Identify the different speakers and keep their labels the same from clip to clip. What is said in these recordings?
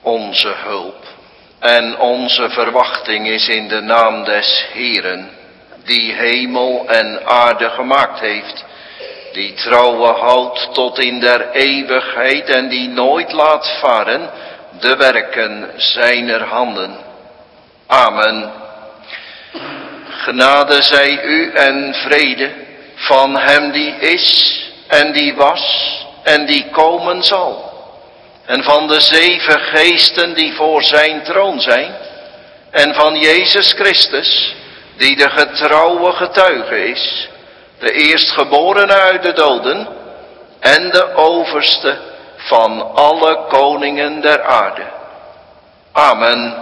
Speaker 1: onze hulp en onze verwachting is in de naam des Heeren, die hemel en aarde gemaakt heeft, die trouwe houdt tot in der eeuwigheid en die nooit laat varen de werken zijner handen. Amen. Genade zij u en vrede van hem die is en die was en die komen zal. En van de 7 geesten die voor zijn troon zijn. En van Jezus Christus, die de getrouwe getuige is. De eerstgeborene uit de doden. En de overste van alle koningen der aarde. Amen.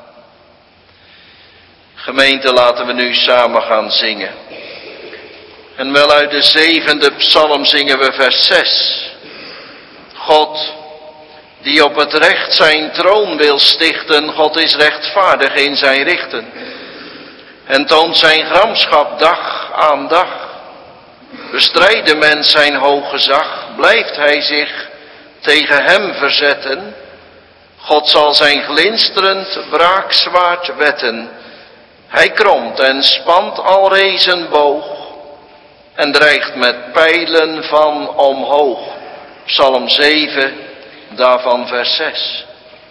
Speaker 1: Gemeente, laten we nu samen gaan zingen. En wel uit de 7e psalm zingen we vers 6. God, die op het recht zijn troon wil stichten, God is rechtvaardig in zijn richten. En toont zijn gramschap dag aan dag. Bestrijdt de mens zijn hoog gezag, blijft hij zich tegen hem verzetten. God zal zijn glinsterend wraakzwaard wetten. Hij kromt en spant alreeds een boog en dreigt met pijlen van omhoog. Psalm 7, daarvan vers 6.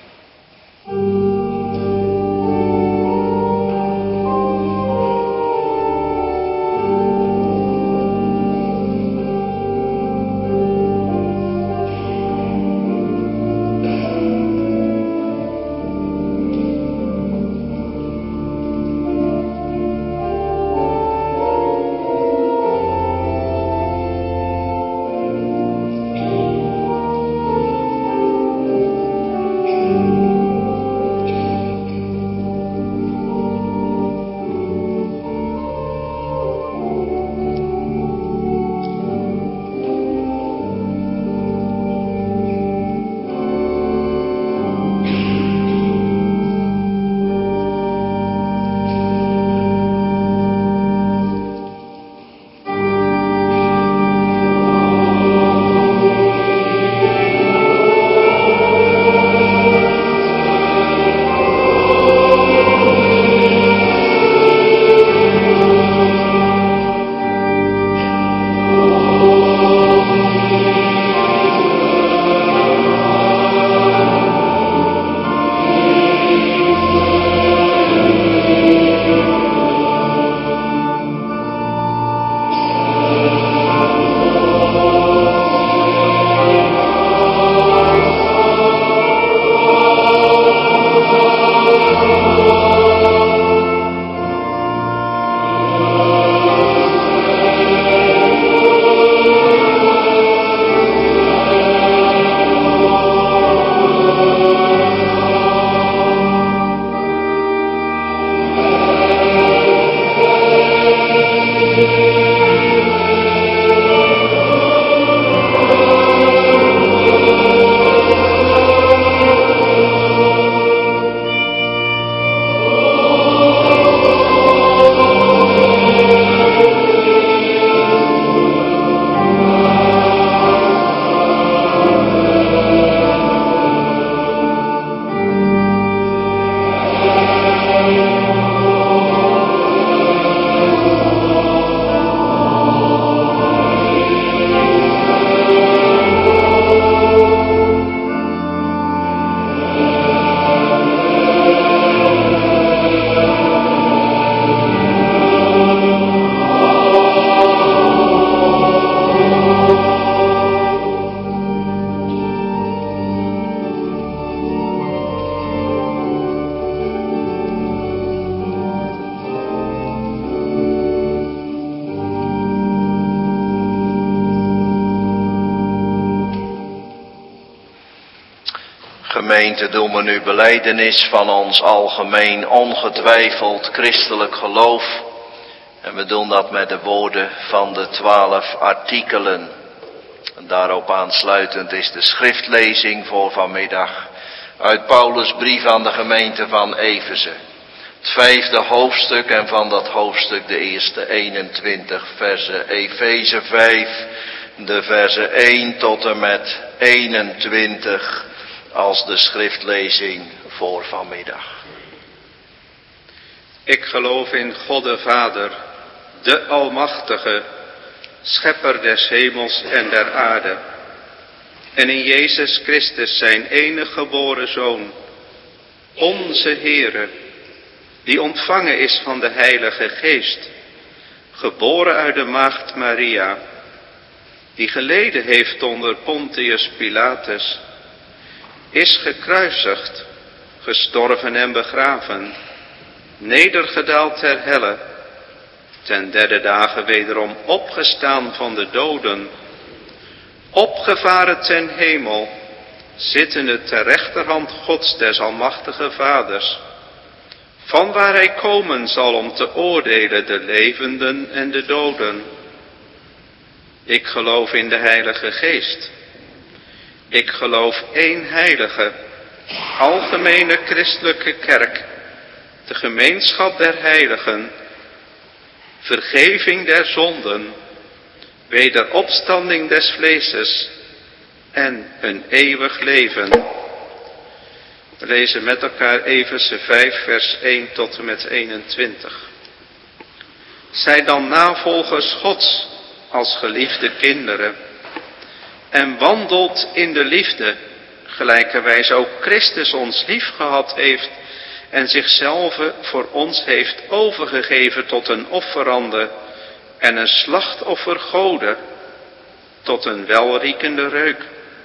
Speaker 1: Gemeente, doen we nu belijdenis van ons algemeen ongetwijfeld christelijk geloof. En we doen dat met de woorden van de 12 artikelen. En daarop aansluitend is de schriftlezing voor vanmiddag uit Paulus' brief aan de gemeente van Efeze. Het 5e hoofdstuk en van dat hoofdstuk de eerste 21 versen. Efeze 5, de versen 1 tot en met 21. als de schriftlezing voor vanmiddag.
Speaker 2: Ik geloof in God de Vader, de Almachtige, Schepper des hemels en der aarde, en in Jezus Christus, zijn enige geboren Zoon, onze Heere, die ontvangen is van de Heilige Geest, geboren uit de maagd Maria, die geleden heeft onder Pontius Pilatus, is gekruisigd, gestorven en begraven, nedergedaald ter helle, ten derde dagen wederom opgestaan van de doden, opgevaren ten hemel, zittende ter rechterhand Gods des Almachtige Vaders, van waar hij komen zal om te oordelen de levenden en de doden. Ik geloof in de Heilige Geest. Ik geloof één heilige, algemene christelijke kerk, de gemeenschap der heiligen, vergeving der zonden, wederopstanding des vleeses en een eeuwig leven. We lezen met elkaar Efeze 5 vers 1 tot en met 21. Zij dan navolgers Gods als geliefde kinderen en wandelt in de liefde, gelijkerwijs ook Christus ons lief gehad heeft en zichzelf voor ons heeft overgegeven tot een offerande en een slachtoffer Gode, tot een welriekende reuk.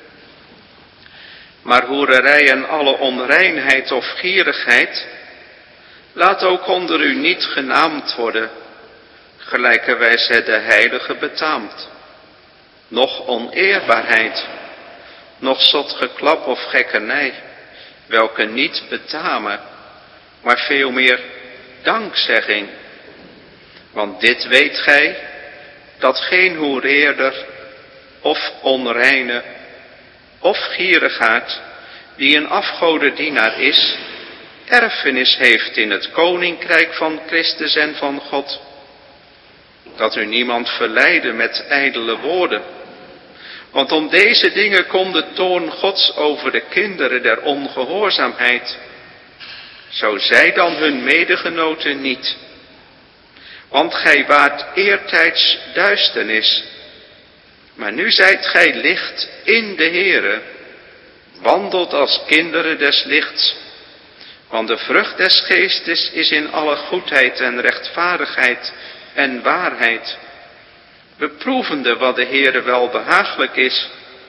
Speaker 2: Maar hoererij en alle onreinheid of gierigheid, laat ook onder u niet genaamd worden, gelijkerwijs het de heilige betaamt. Noch oneerbaarheid, noch zot geklap of gekkernij, welke niet betamen, maar veel meer dankzegging. Want dit weet gij, dat geen hoereerder of onreine of gierigaard, die een afgodendienaar is, erfenis heeft in het koninkrijk van Christus en van God. Dat u niemand verleide met ijdele woorden. Want om deze dingen komt de toorn Gods over de kinderen der ongehoorzaamheid. Zo zij dan hun medegenoten niet. Want gij waart eertijds duisternis, maar nu zijt gij licht in de Heere. Wandelt als kinderen des lichts. Want de vrucht des geestes is in alle goedheid en rechtvaardigheid en waarheid, beproevende wat de Heere wel behaaglijk is.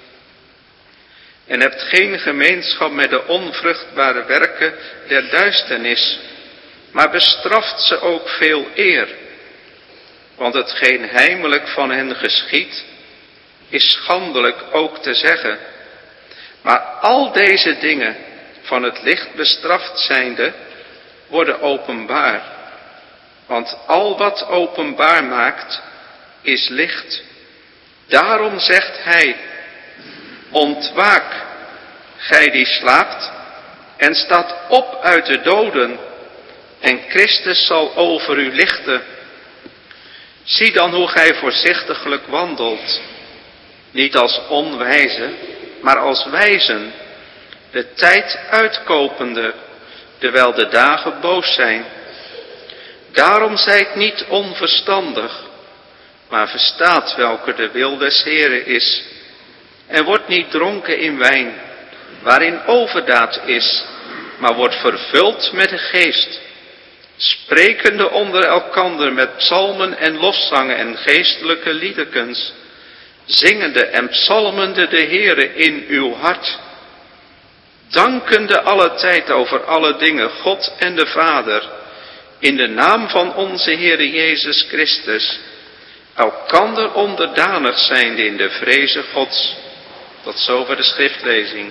Speaker 2: En hebt geen gemeenschap met de onvruchtbare werken der duisternis, maar bestraft ze ook veel eer. Want hetgeen heimelijk van hen geschiedt, is schandelijk ook te zeggen. Maar al deze dingen, van het licht bestraft zijnde, worden openbaar. Want al wat openbaar maakt, is licht. Daarom zegt hij, ontwaak, gij die slaapt, en staat op uit de doden, en Christus zal over u lichten. Zie dan hoe gij voorzichtiglijk wandelt, niet als onwijzen, maar als wijzen, de tijd uitkopende, terwijl de dagen boos zijn. Daarom zijt niet onverstandig, maar verstaat welke de wil des Heeren is. En wordt niet dronken in wijn, waarin overdaad is, maar wordt vervuld met de geest. Sprekende onder elkander met psalmen en lofzangen en geestelijke liedekens. Zingende en psalmende de Heere in uw hart. Dankende alle tijd over alle dingen God en de Vader, in de naam van onze Heere Jezus Christus, elkander onderdanig zijnde in de vreze Gods. Tot zover de schriftlezing.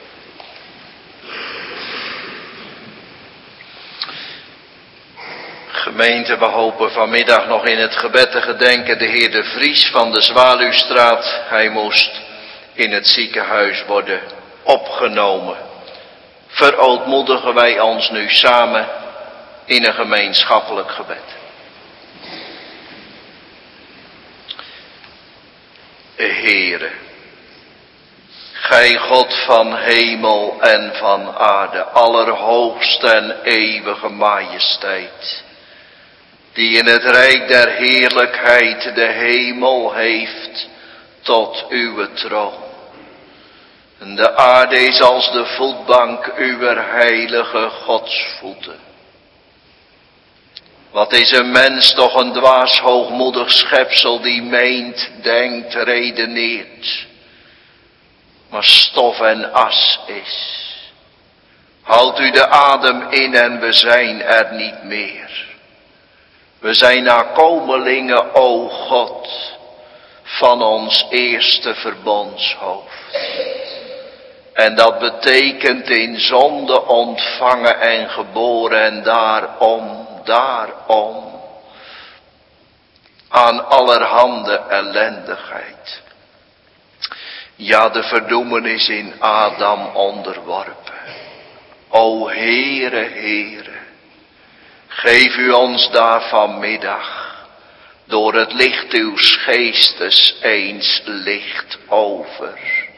Speaker 1: Gemeente, we hopen vanmiddag nog in het gebed te gedenken de heer De Vries van de Zwaluwstraat. Hij moest in het ziekenhuis worden opgenomen. Verootmoedigen wij ons nu samen in een gemeenschappelijk gebed. Heere, Gij God van hemel en van aarde, allerhoogste en eeuwige majesteit, die in het rijk der heerlijkheid de hemel heeft tot uw troon. En de aarde is als de voetbank uwer heilige godsvoeten. Wat is een mens toch een dwaas hoogmoedig schepsel die meent, denkt, redeneert, maar stof en as is. Houdt u de adem in en we zijn er niet meer. We zijn nakomelingen, o God, van ons eerste verbondshoofd. En dat betekent in zonde ontvangen en geboren en daarom aan allerhande ellendigheid. Ja, de verdoemenis in Adam onderworpen. O Heere, Heere, geef u ons daar vanmiddag door het licht uws geestes eens licht over.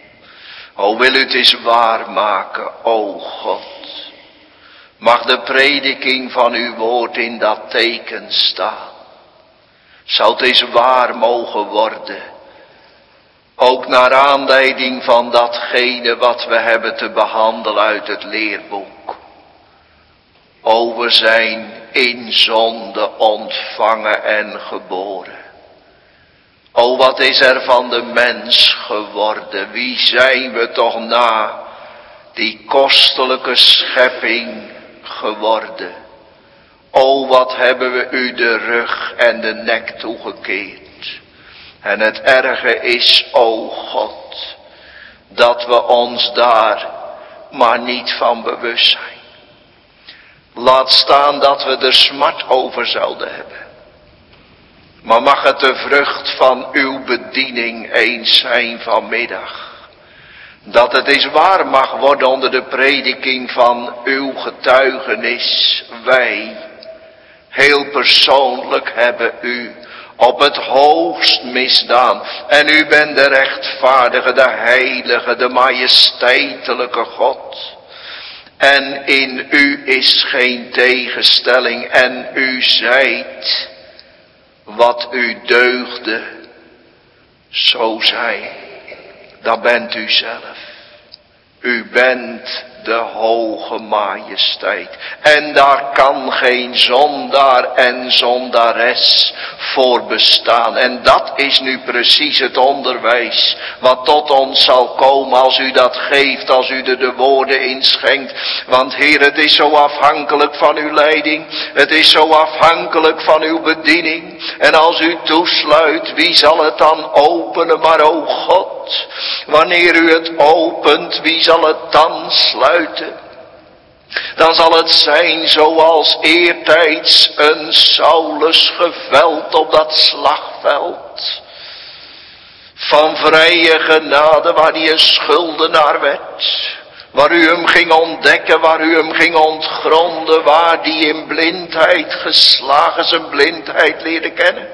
Speaker 1: O wil u het eens waarmaken, o God. Mag de prediking van uw woord in dat teken staan. Zou het eens waar mogen worden. Ook naar aanleiding van datgene wat we hebben te behandelen uit het leerboek. O, we zijn in zonde ontvangen en geboren. O, wat is er van de mens geworden? Wie zijn we toch na die kostelijke schepping geworden? O, wat hebben we u de rug en de nek toegekeerd. En het erge is, o God, dat we ons daar maar niet van bewust zijn. Laat staan dat we er smart over zouden hebben. Maar mag het de vrucht van uw bediening eens zijn vanmiddag. Dat het eens waar mag worden onder de prediking van uw getuigenis. Wij, heel persoonlijk, hebben u op het hoogst misdaan. En u bent de rechtvaardige, de heilige, de majesteitelijke God. En in u is geen tegenstelling. En u zijt wat u deugde, zo zijn. Dat bent u zelf. U bent de hoge majesteit. En daar kan geen zondaar en zondares voor bestaan. En dat is nu precies het onderwijs wat tot ons zal komen als u dat geeft, als u er de woorden inschenkt. Want Heer, het is zo afhankelijk van uw leiding. Het is zo afhankelijk van uw bediening. En als u toesluit, wie zal het dan openen? Maar o God, wanneer u het opent, wie zal het dan sluiten? Dan zal het zijn zoals eertijds een Saulus geveld op dat slagveld. Van vrije genade, waar hij een schuldenaar werd. Waar u hem ging ontdekken, waar u hem ging ontgronden. Waar die in blindheid geslagen zijn blindheid leerde kennen.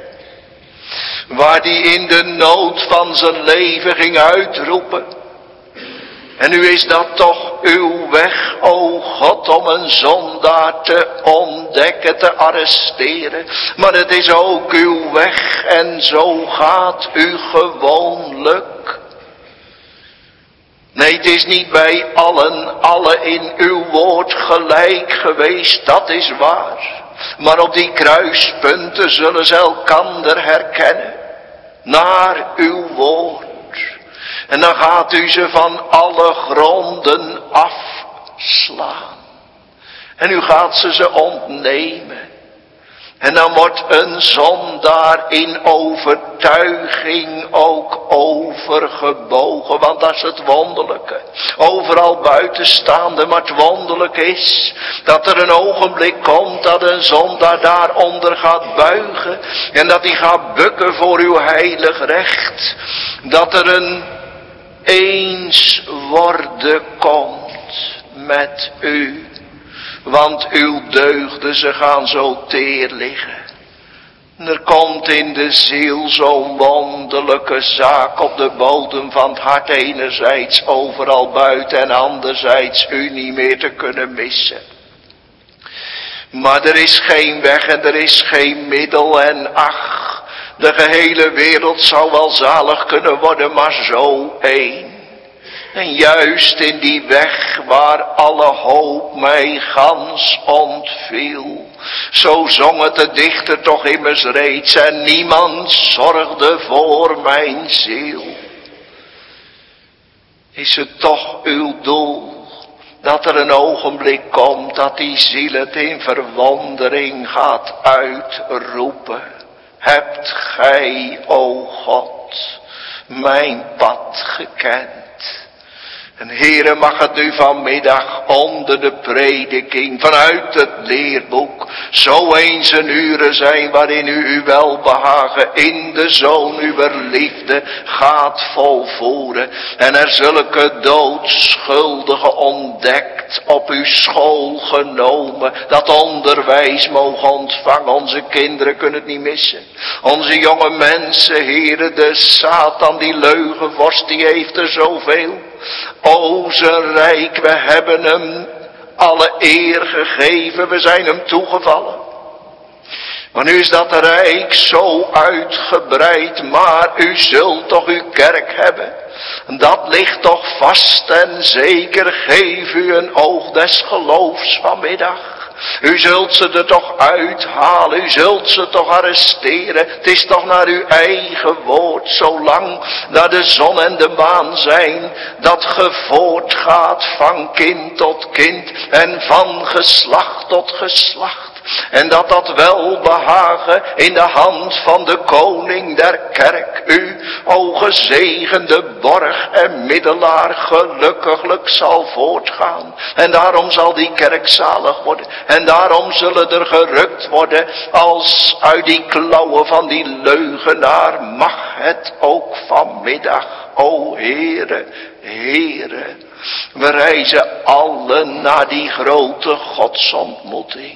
Speaker 1: Waar die in de nood van zijn leven ging uitroepen. En nu is dat toch uw weg, o God, om een zondaar te ontdekken, te arresteren. Maar het is ook uw weg en zo gaat u gewoonlijk. Nee, het is niet bij allen in uw woord gelijk geweest, dat is waar. Maar op die kruispunten zullen ze elkander herkennen, naar uw woord. En dan gaat u ze van alle gronden afslaan. En u gaat ze ontnemen. En dan wordt een zondaar in overtuiging ook overgebogen. Want dat is het wonderlijke. Overal buitenstaande, maar het wonderlijk is dat er een ogenblik komt dat een zondaar daaronder gaat buigen. En dat hij gaat bukken voor uw heilig recht. Dat er een eens worden komt met u. Want uw deugden, ze gaan zo teer liggen. Er komt in de ziel zo'n wonderlijke zaak op de bodem van het hart, enerzijds overal buiten en anderzijds u niet meer te kunnen missen. Maar er is geen weg en er is geen middel en ach, de gehele wereld zou wel zalig kunnen worden, maar zo één. En juist in die weg waar alle hoop mij gans ontviel, zo zong het de dichter toch immers reeds, en niemand zorgde voor mijn ziel. Is het toch uw doel, dat er een ogenblik komt, dat die ziel het in verwondering gaat uitroepen? Hebt gij, o God, mijn pad gekend? En Heere, mag het u vanmiddag onder de prediking vanuit het leerboek zo eens een uren zijn waarin u uw welbehagen in de Zoon uwer liefde gaat volvoeren. En er zulke doodschuldigen ontdekt, op uw school genomen, dat onderwijs mogen ontvangen. Onze kinderen kunnen het niet missen. Onze jonge mensen, Heere, de Satan, die leugenvorst, die heeft er zoveel. O, zijn rijk, we hebben hem alle eer gegeven, we zijn hem toegevallen. Maar nu is dat rijk zo uitgebreid, maar u zult toch uw kerk hebben. Dat ligt toch vast en zeker, geef u een oog des geloofs vanmiddag. U zult ze er toch uithalen, u zult ze toch arresteren. Het is toch naar uw eigen woord, zolang dat de zon en de maan zijn, dat ge voortgaat van kind tot kind en van geslacht tot geslacht. En dat welbehagen in de hand van de koning der kerk u, o gezegende borg en middelaar, gelukkiglijk zal voortgaan. En daarom zal die kerk zalig worden. En daarom zullen er gerukt worden als uit die klauwen van die leugenaar. Mag het ook vanmiddag, o Heere, Heere. We reizen allen naar die grote godsontmoeting.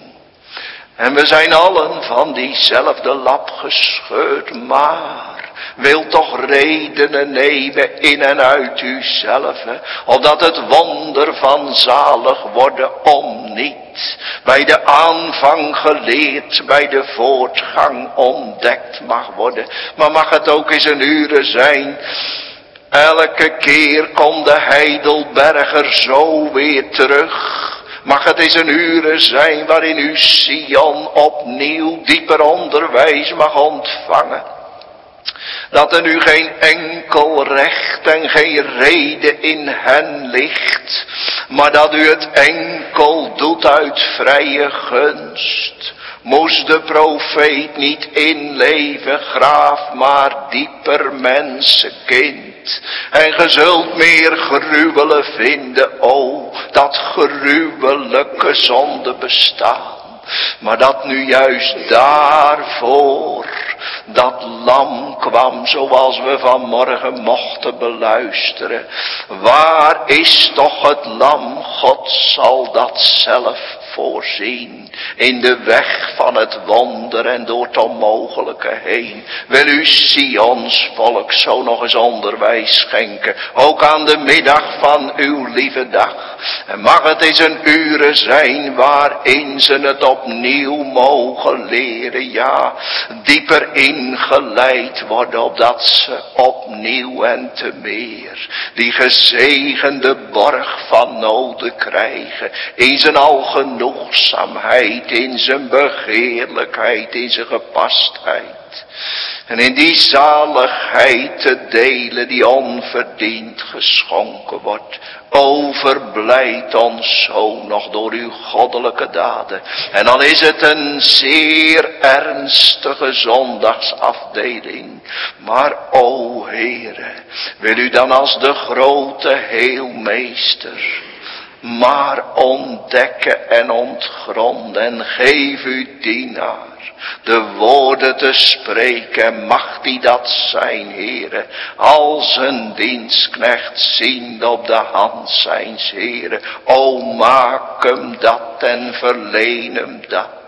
Speaker 1: En we zijn allen van diezelfde lap gescheurd, maar wil toch redenen nemen in en uit uzelf, opdat het wonder van zalig worden om niet bij de aanvang geleerd, bij de voortgang ontdekt mag worden. Maar mag het ook eens een uren zijn, elke keer komt de Heidelberger zo weer terug. Mag het eens een uren zijn waarin u Sion opnieuw dieper onderwijs mag ontvangen. Dat er nu geen enkel recht en geen reden in hen ligt, maar dat u het enkel doet uit vrije gunst. Moest de profeet niet inleven, graaf maar dieper mensenkind. En ge zult meer gruwelen vinden, o, dat gruwelijke zonde bestaan. Maar dat nu juist daarvoor dat lam kwam, zoals we vanmorgen mochten beluisteren. Waar is toch het lam? God zal dat zelf voorzien. In de weg van het wonder en door het onmogelijke heen. Wil u Sions volk zo nog eens onderwijs schenken. Ook aan de middag van uw lieve dag. En mag het eens een uren zijn waarin ze het opnieuw mogen leren. Ja, dieper ingeleid worden, opdat ze opnieuw en te meer die gezegende borg van noden krijgen. In zijn algenoegzaamheid, in zijn begeerlijkheid, in zijn gepastheid. En in die zaligheid te delen die onverdiend geschonken wordt. Overblijd ons zo nog door uw goddelijke daden. En dan is het een zeer ernstige zondagsafdeling. Maar o Heere, wil u dan als de grote heelmeester maar ontdekken en ontgronden en geef uw dienaar de woorden te spreken, mag die dat zijn, Heere, als een dienstknecht ziende op de hand zijns Heere. O, maak hem dat en verleen hem dat.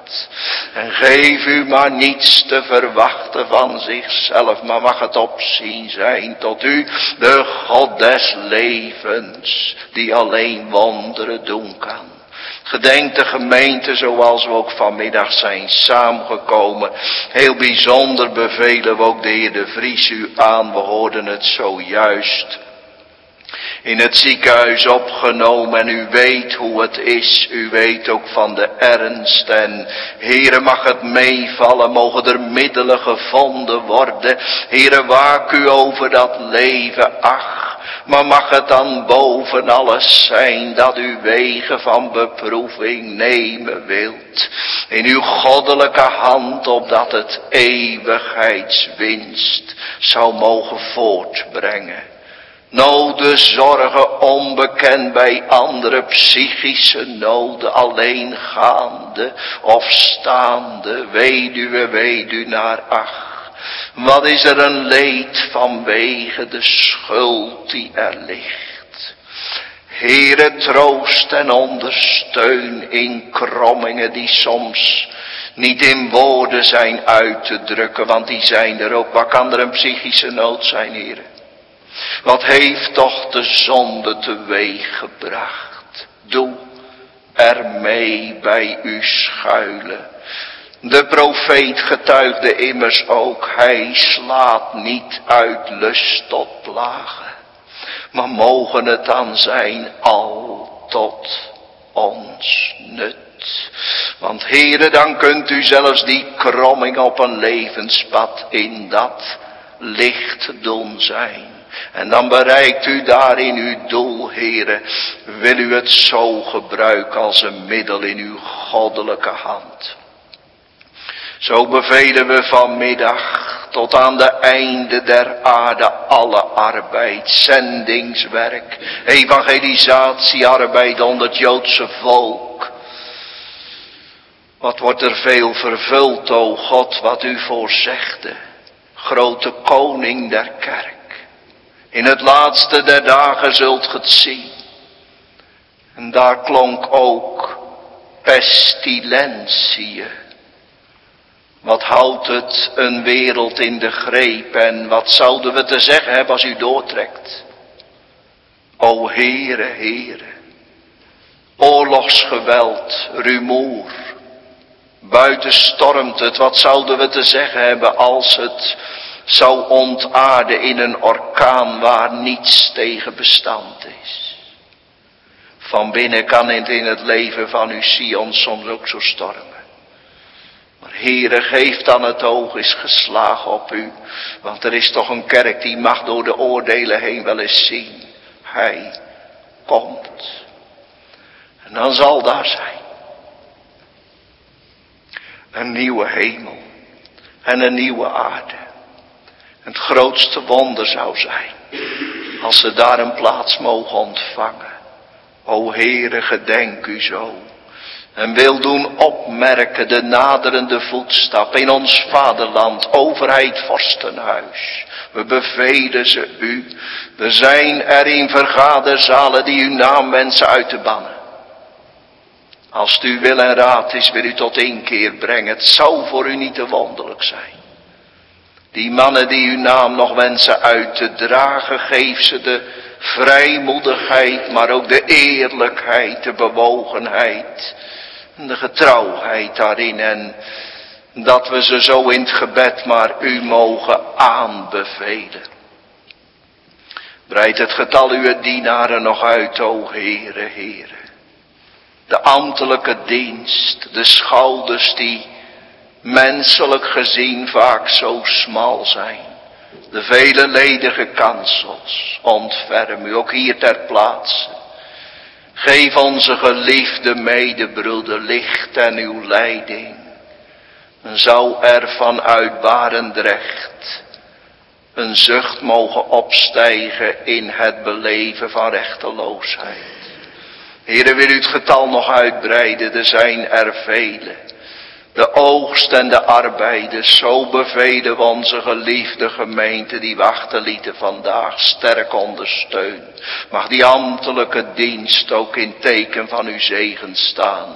Speaker 1: En geef u maar niets te verwachten van zichzelf, maar mag het opzien zijn tot u, de God des levens, die alleen wonderen doen kan. Gedenk de gemeente zoals we ook vanmiddag zijn samengekomen. Heel bijzonder bevelen we ook de Heer de Vries u aan. We hoorden het zojuist in het ziekenhuis opgenomen en u weet hoe het is. U weet ook van de ernst en Heere mag het meevallen, mogen er middelen gevonden worden. Heere waak u over dat leven, ach. Maar mag het dan boven alles zijn dat u wegen van beproeving nemen wilt. In uw goddelijke hand opdat het eeuwigheidswinst zou mogen voortbrengen. Noden, zorgen onbekend bij andere psychische noden, alleengaande of staande, weduwnaar, ach. Wat is er een leed vanwege de schuld die er ligt. Heere, troost en ondersteun in krommingen die soms niet in woorden zijn uit te drukken, want die zijn er ook. Wat kan er een psychische nood zijn, Heere? Wat heeft toch de zonde teweeg gebracht? Doe ermee bij u schuilen. De profeet getuigde immers ook, hij slaat niet uit lust tot plagen. Maar mogen het dan zijn al tot ons nut. Want Heere, dan kunt u zelfs die kromming op een levenspad in dat licht doen zijn. En dan bereikt u daarin uw doel, Heere. Wil u het zo gebruiken als een middel in uw goddelijke hand. Zo bevelen we vanmiddag tot aan de einde der aarde alle arbeid, zendingswerk, evangelisatiearbeid onder het Joodse volk. Wat wordt er veel vervuld, o God, wat u voorzegde, grote koning der kerk. In het laatste der dagen zult ge het zien. En daar klonk ook pestilentie. Wat houdt het een wereld in de greep en wat zouden we te zeggen hebben als u doortrekt? O Heere, Heere, oorlogsgeweld, rumoer, buiten stormt het, wat zouden we te zeggen hebben als het zou ontaarden in een orkaan waar niets tegen bestand is. Van binnen kan het in het leven van uw Sion soms ook zo stormen. Maar Heere, geef dan het oog is geslagen op u. Want er is toch een kerk die mag door de oordelen heen wel eens zien. Hij komt. En dan zal daar zijn een nieuwe hemel en een nieuwe aarde. Het grootste wonder zou zijn als ze daar een plaats mogen ontvangen. O Heere, gedenk u zo. En wil doen opmerken de naderende voetstap in ons vaderland, overheid, vorstenhuis. We bevelen ze u. Er zijn er in vergaderzalen die uw naam wensen uit te bannen. Als het uw wil en raad is, wil u tot inkeer brengen. Het zou voor u niet te wonderlijk zijn. Die mannen die uw naam nog wensen uit te dragen, geef ze de vrijmoedigheid, maar ook de eerlijkheid, de bewogenheid. En de getrouwheid daarin en dat we ze zo in het gebed maar u mogen aanbevelen. Breid het getal uw dienaren nog uit, o Heere, Heere. De ambtelijke dienst, de schouders die menselijk gezien vaak zo smal zijn. De vele ledige kansels, ontferm u ook hier ter plaatse. Geef onze geliefde medebroeder licht en uw leiding. En zou er vanuit Barendrecht een zucht mogen opstijgen in het beleven van rechteloosheid. Heere, wil u het getal nog uitbreiden, er zijn er vele. De oogst en de arbeiders, zo bevelen we onze geliefde gemeente die we achterlieten vandaag sterk ondersteunen. Mag die ambtelijke dienst ook in teken van uw zegen staan.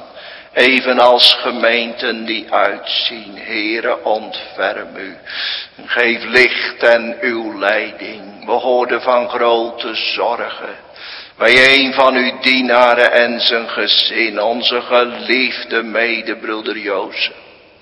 Speaker 1: Evenals gemeenten die uitzien. Heere, ontferm u. Geef licht en uw leiding. We hoorden van grote zorgen. Bij een van uw dienaren en zijn gezin. Onze geliefde medebroeder Jozef.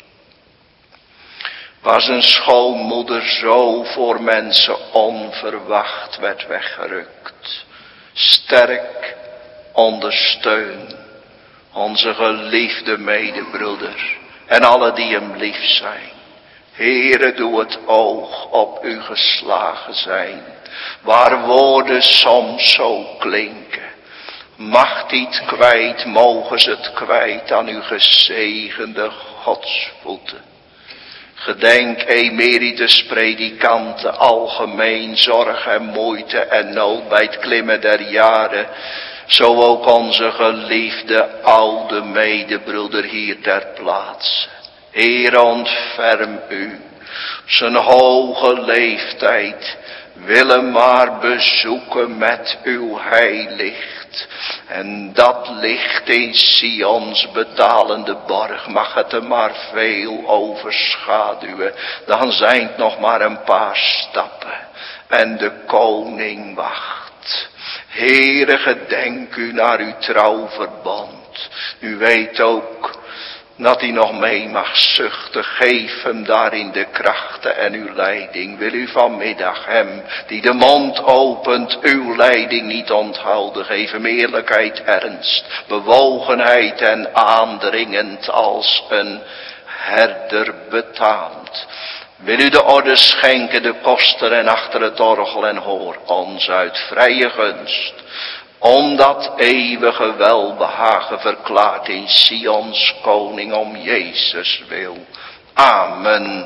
Speaker 1: Waar zijn schoonmoeder zo voor mensen onverwacht werd weggerukt. Sterk ondersteun onze geliefde medebroeder en alle die hem lief zijn. Heere, doe het oog op u geslagen zijn, waar woorden soms zo klinken. Macht niet kwijt, mogen ze het kwijt aan uw gezegende godsvoeten. Gedenk emeritus predikanten, algemeen zorg en moeite en nood bij het klimmen der jaren. Zo ook onze geliefde oude medebroeder hier ter plaatse. Heer, ontferm u. Zijn hoge leeftijd willen maar bezoeken met uw heiligt. En dat licht in Sions betalende borg mag het er maar veel overschaduwen. Dan zijn het nog maar een paar stappen en de koning wacht. Heere, gedenk u naar uw trouwverbond. U weet ook dat hij nog mee mag zuchten. Geef hem daarin de krachten en uw leiding. Wil u vanmiddag hem die de mond opent uw leiding niet onthouden. Geef hem eerlijkheid, ernst, bewogenheid en aandringend als een herder betaamt. Wil u de orde schenken, de koster en achter het orgel en hoor ons uit vrije gunst. Om dat eeuwige welbehagen verklaart in Sions koning om Jezus wil. Amen.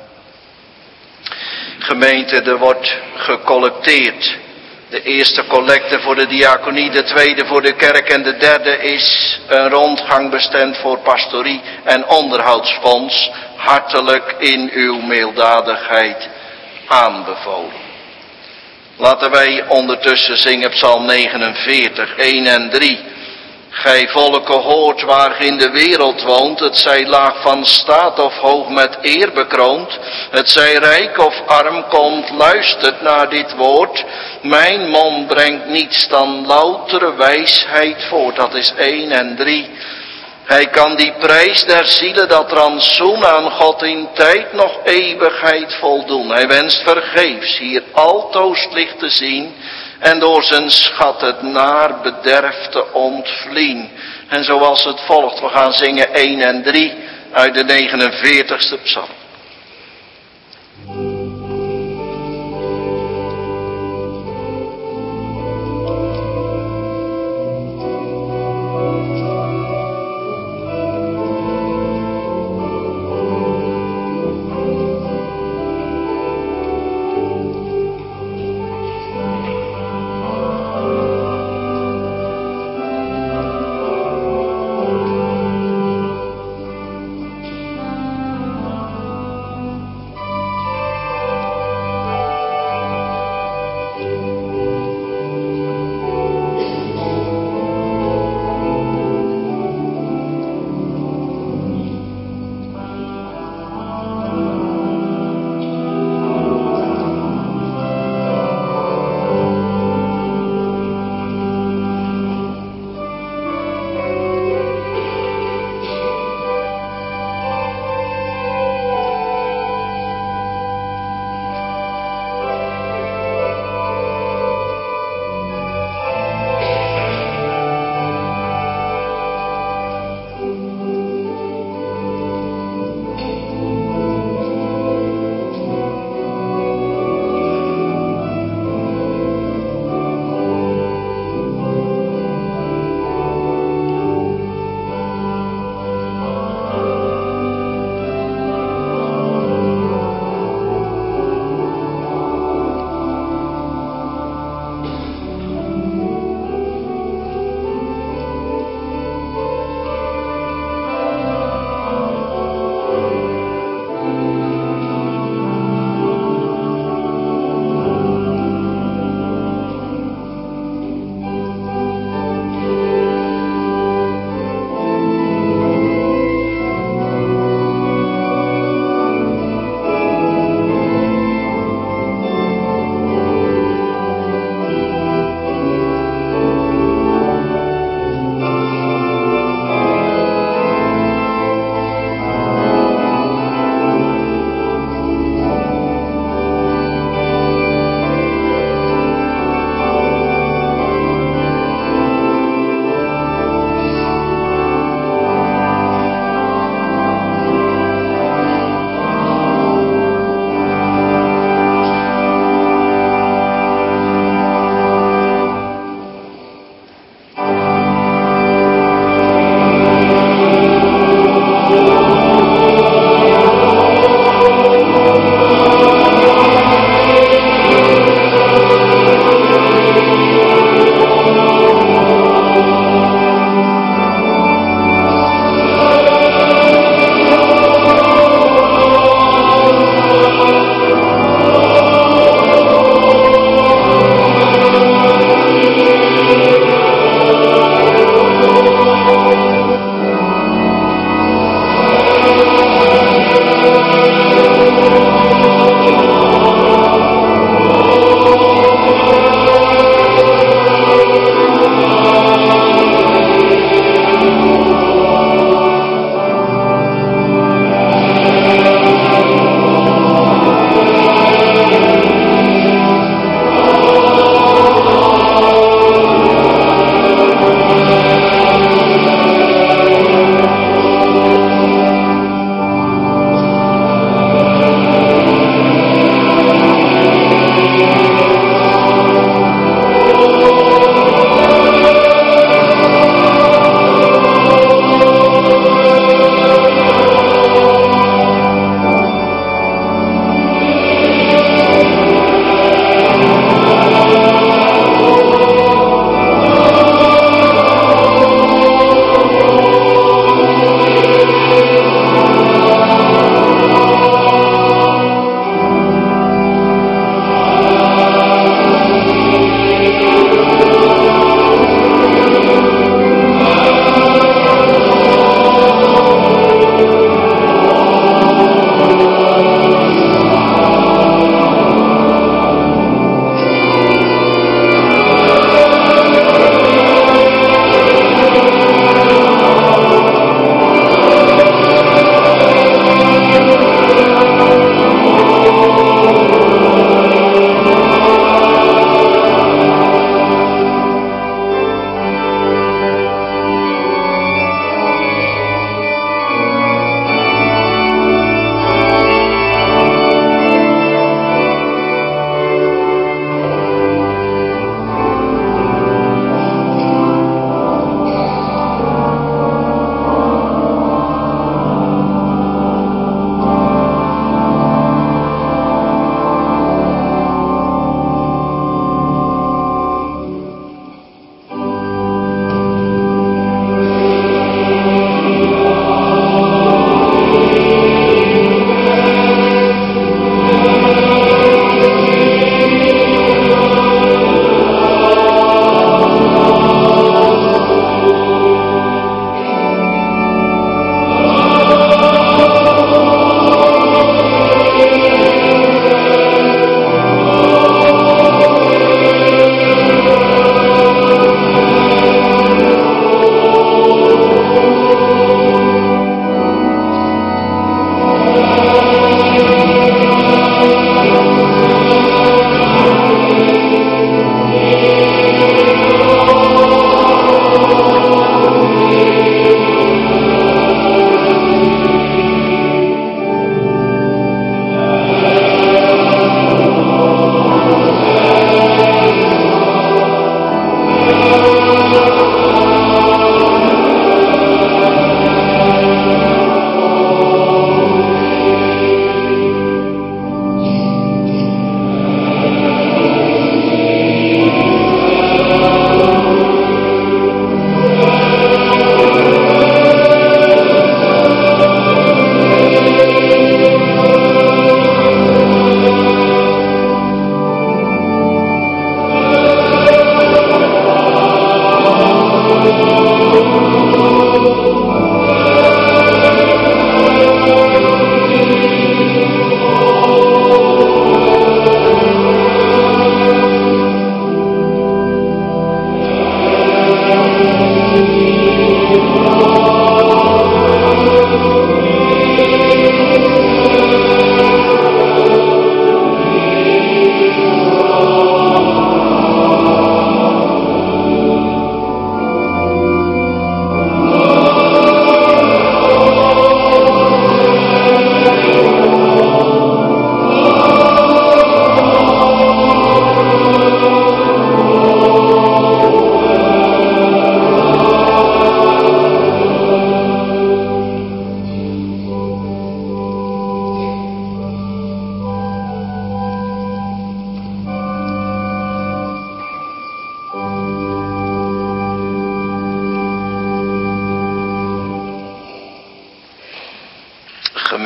Speaker 1: Gemeente, er wordt gecollecteerd. De eerste collecte voor de diaconie, de tweede voor de kerk en de derde is een rondgang bestemd voor pastorie en onderhoudsfonds. Hartelijk in uw milddadigheid aanbevolen. Laten wij ondertussen zingen Psalm 49, 1 en 3. Gij volken hoort waar in de wereld woont, het zij laag van staat of hoog met eer bekroond, het zij rijk of arm komt, luistert naar dit woord. Mijn mond brengt niets dan loutere wijsheid voort. Dat is 1 en 3. Hij kan die prijs der zielen, dat rantsoen aan God in tijd nog eeuwigheid voldoen. Hij wenst vergeefs hier altoos licht te zien en door zijn schat het naar bederf te ontvlien. En zoals het volgt, we gaan zingen 1 en 3 uit de 49ste psalm.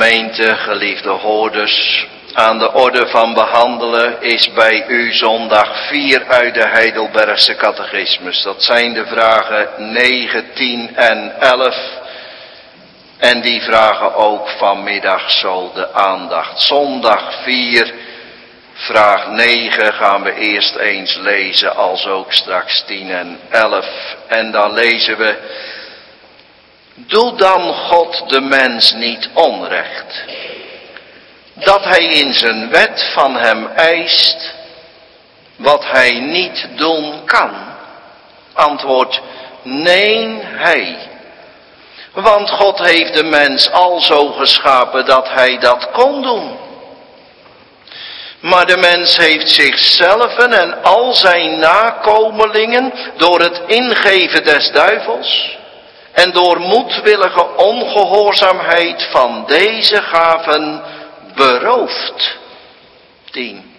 Speaker 1: Gemeente, geliefde hoorders, aan de orde van behandelen is bij u zondag 4 uit de Heidelbergse catechismus. Dat zijn de vragen 9, 10 en 11. En die vragen ook vanmiddag zo de aandacht. Zondag 4, vraag 9 gaan we eerst eens lezen, als ook straks 10 en 11. En dan lezen we: Doe dan God de mens niet onrecht, dat hij in zijn wet van hem eist wat hij niet doen kan? Antwoord: nee, hij. Want God heeft de mens alzo geschapen dat hij dat kon doen. Maar de mens heeft zichzelf en al zijn nakomelingen door het ingeven des duivels en door moedwillige ongehoorzaamheid van deze gaven beroofd. 10.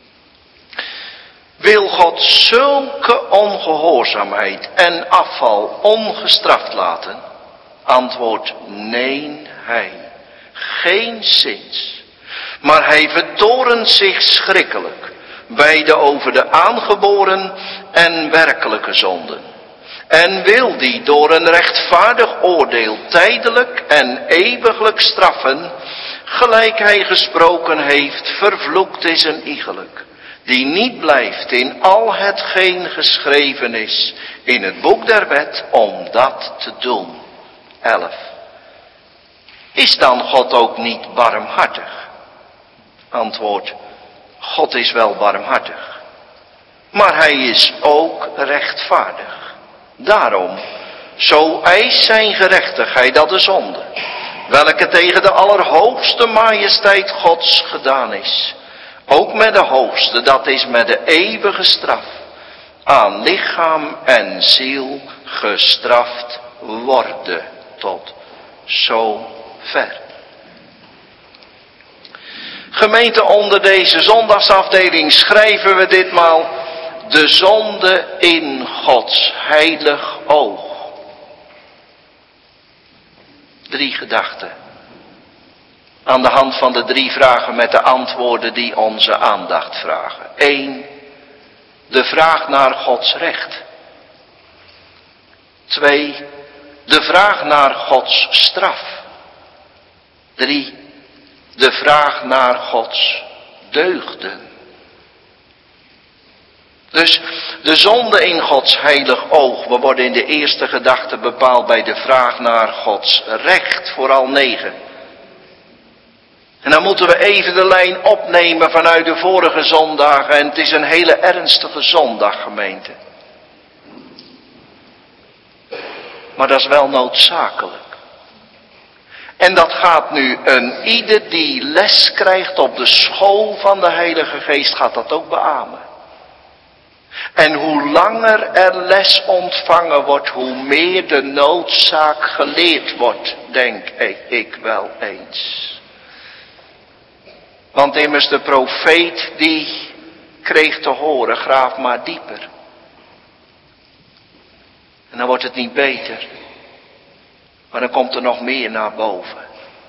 Speaker 1: Wil God zulke ongehoorzaamheid en afval ongestraft laten? Antwoord: nee, hij. Geenszins. Maar hij vertorent zich schrikkelijk, beide over de aangeboren en werkelijke zonden. En wil die door een rechtvaardig oordeel tijdelijk en eeuwiglijk straffen, gelijk hij gesproken heeft: vervloekt is een iegelijk, die niet blijft in al hetgeen geschreven is in het boek der wet om dat te doen. 11. Is dan God ook niet barmhartig? Antwoord: God is wel barmhartig, maar hij is ook rechtvaardig. Daarom, zo eist zijn gerechtigheid dat de zonde, welke tegen de allerhoogste majesteit Gods gedaan is, ook met de hoogste, dat is met de eeuwige straf, aan lichaam en ziel gestraft worden. Tot zover. Gemeente, onder deze zondagsafdeling schrijven we ditmaal de zonde in Gods heilig oog. 3 gedachten. Aan de hand van de 3 vragen met de antwoorden die onze aandacht vragen. 1. De vraag naar Gods recht. 2. De vraag naar Gods straf. 3. De vraag naar Gods deugden. Dus de zonde in Gods heilig oog. We worden in de eerste gedachte bepaald bij de vraag naar Gods recht, vooral 9. En dan moeten we even de lijn opnemen vanuit de vorige zondagen. En het is een hele ernstige zondag, gemeente. Maar dat is wel noodzakelijk. En dat gaat nu een ieder die les krijgt op de school van de Heilige Geest, gaat dat ook beamen. En hoe langer er les ontvangen wordt, hoe meer de noodzaak geleerd wordt, denk ik wel eens. Want immers de profeet die kreeg te horen: graaf maar dieper. En dan wordt het niet beter. Maar dan komt er nog meer naar boven.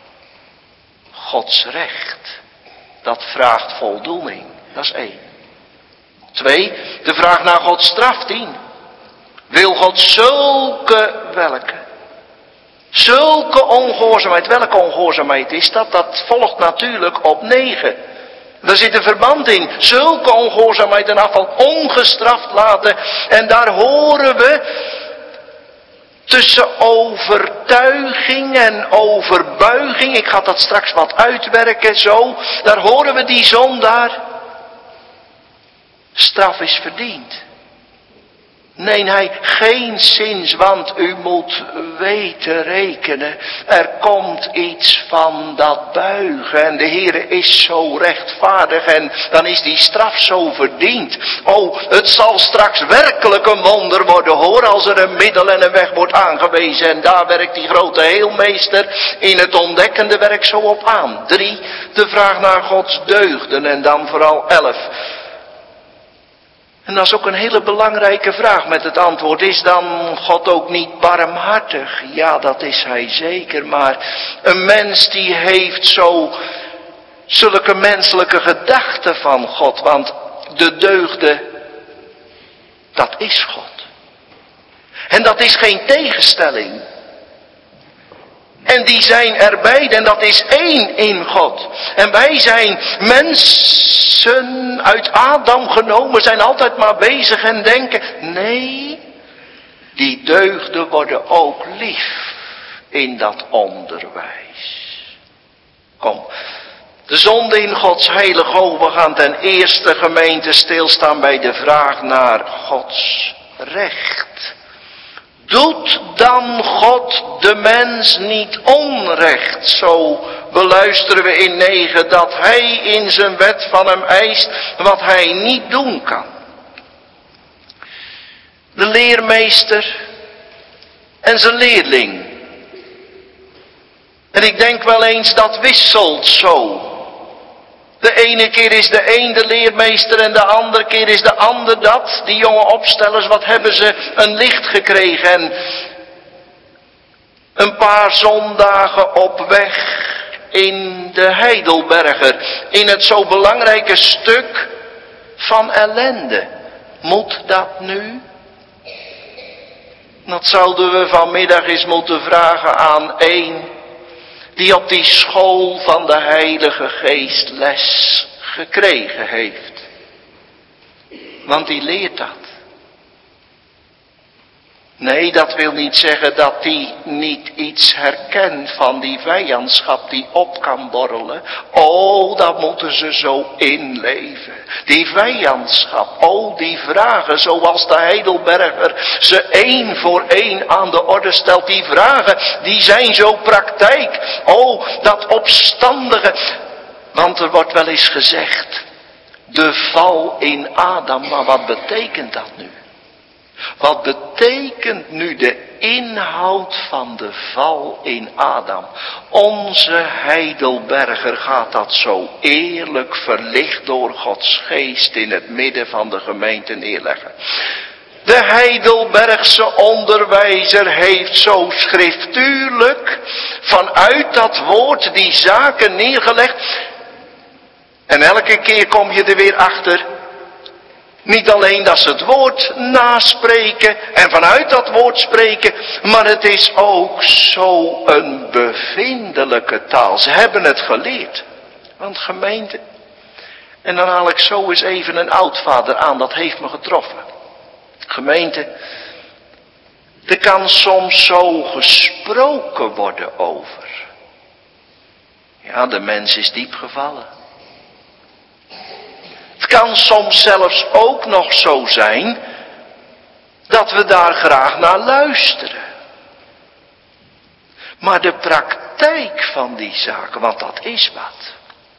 Speaker 1: Gods recht. Dat vraagt voldoening. Dat is 1. 2. De vraag naar Gods straf. 10. Wil God zulke ongehoorzaamheid. Welke ongehoorzaamheid is dat? Dat volgt natuurlijk op 9. Daar zit een verband in. Zulke ongehoorzaamheid en afval ongestraft laten. En daar horen we tussen overtuiging en overbuiging. Ik ga dat straks wat uitwerken zo. Daar horen we die zondaar. Straf is verdiend. Nee, hij geenszins, want u moet weten rekenen. Er komt iets van dat buigen. En de Heere is zo rechtvaardig. En dan is die straf zo verdiend. Oh, het zal straks werkelijk een wonder worden, hoor. Als er een middel en een weg wordt aangewezen. En daar werkt die grote heelmeester in het ontdekkende werk zo op aan. 3. De vraag naar Gods deugden. En dan vooral 11. En dat is ook een hele belangrijke vraag met het antwoord. Is dan God ook niet barmhartig? Ja, dat is hij zeker. Maar een mens die heeft zulke menselijke gedachten van God. Want de deugde, dat is God. En dat is geen tegenstelling. En die zijn er beide en dat is één in God. En wij zijn mensen uit Adam genomen, zijn altijd maar bezig en denken. Nee, die deugden worden ook lief in dat onderwijs. Kom, de zonde in Gods heilig oog. We gaan ten eerste gemeente stilstaan bij de vraag naar Gods recht. Doet dan God de mens niet onrecht? Zo beluisteren we in 9 dat hij in zijn wet van hem eist wat hij niet doen kan. De leermeester en zijn leerling. En ik denk wel eens dat wisselt zo. De ene keer is de een de leermeester en de andere keer is de ander dat. Die jonge opstellers, wat hebben ze een licht gekregen. En een paar zondagen op weg in de Heidelberger. In het zo belangrijke stuk van ellende. Moet dat nu? Dat zouden we vanmiddag eens moeten vragen aan één die op die school van de Heilige Geest les gekregen heeft. Want die leert dat. Nee, dat wil niet zeggen dat die niet iets herkent van die vijandschap die op kan borrelen. Oh, dat moeten ze zo inleven. Die vijandschap, oh, die vragen zoals de Heidelberger ze één voor één aan de orde stelt. Die vragen, die zijn zo praktijk. Oh, dat opstandige. Want er wordt wel eens gezegd, de val in Adam, maar wat betekent dat nu? Wat betekent nu de inhoud van de val in Adam? Onze Heidelberger gaat dat zo eerlijk verlicht door Gods geest in het midden van de gemeente neerleggen. De Heidelbergse onderwijzer heeft zo schriftuurlijk vanuit dat woord die zaken neergelegd. En elke keer kom je er weer achter. Niet alleen dat ze het woord naspreken en vanuit dat woord spreken, maar het is ook zo een bevindelijke taal. Ze hebben het geleerd. Want gemeente, en dan haal ik zo eens even een oudvader aan, dat heeft me getroffen. Gemeente, er kan soms zo gesproken worden over. Ja, de mens is diep gevallen. Het kan soms zelfs ook nog zo zijn dat we daar graag naar luisteren. Maar de praktijk van die zaken, want dat is wat.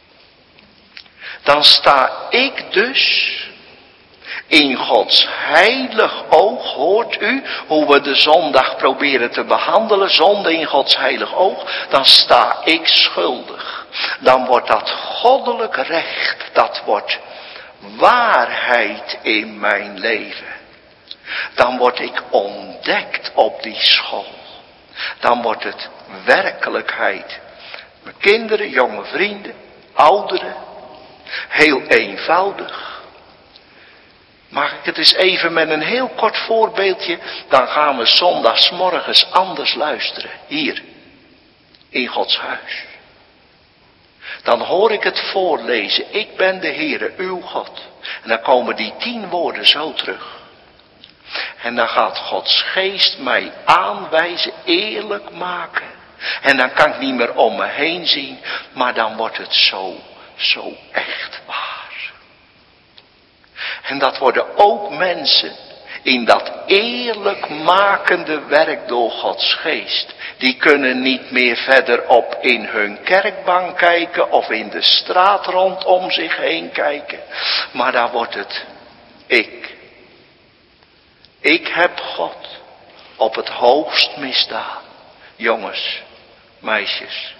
Speaker 1: Dan sta ik dus in Gods heilig oog, hoort u hoe we de zondag proberen te behandelen, zonde in Gods heilig oog, dan sta ik schuldig. Dan wordt dat goddelijk recht, dat wordt waarheid in mijn leven. Dan word ik ontdekt op die school. Dan wordt het werkelijkheid. Mijn kinderen, jonge vrienden, ouderen. Heel eenvoudig. Mag ik het eens even met een heel kort voorbeeldje. Dan gaan we zondagsmorgens anders luisteren. Hier. In Gods huis. Dan hoor ik het voorlezen. Ik ben de Heere, uw God. En dan komen die 10 woorden zo terug. En dan gaat Gods geest mij aanwijzen, eerlijk maken. En dan kan ik niet meer om me heen zien. Maar dan wordt het zo echt waar. En dat worden ook mensen in dat eerlijk makende werk door Gods geest. Die kunnen niet meer verderop in hun kerkbank kijken of in de straat rondom zich heen kijken. Maar daar wordt het ik. Ik heb God op het hoogst misdaan. Jongens, meisjes,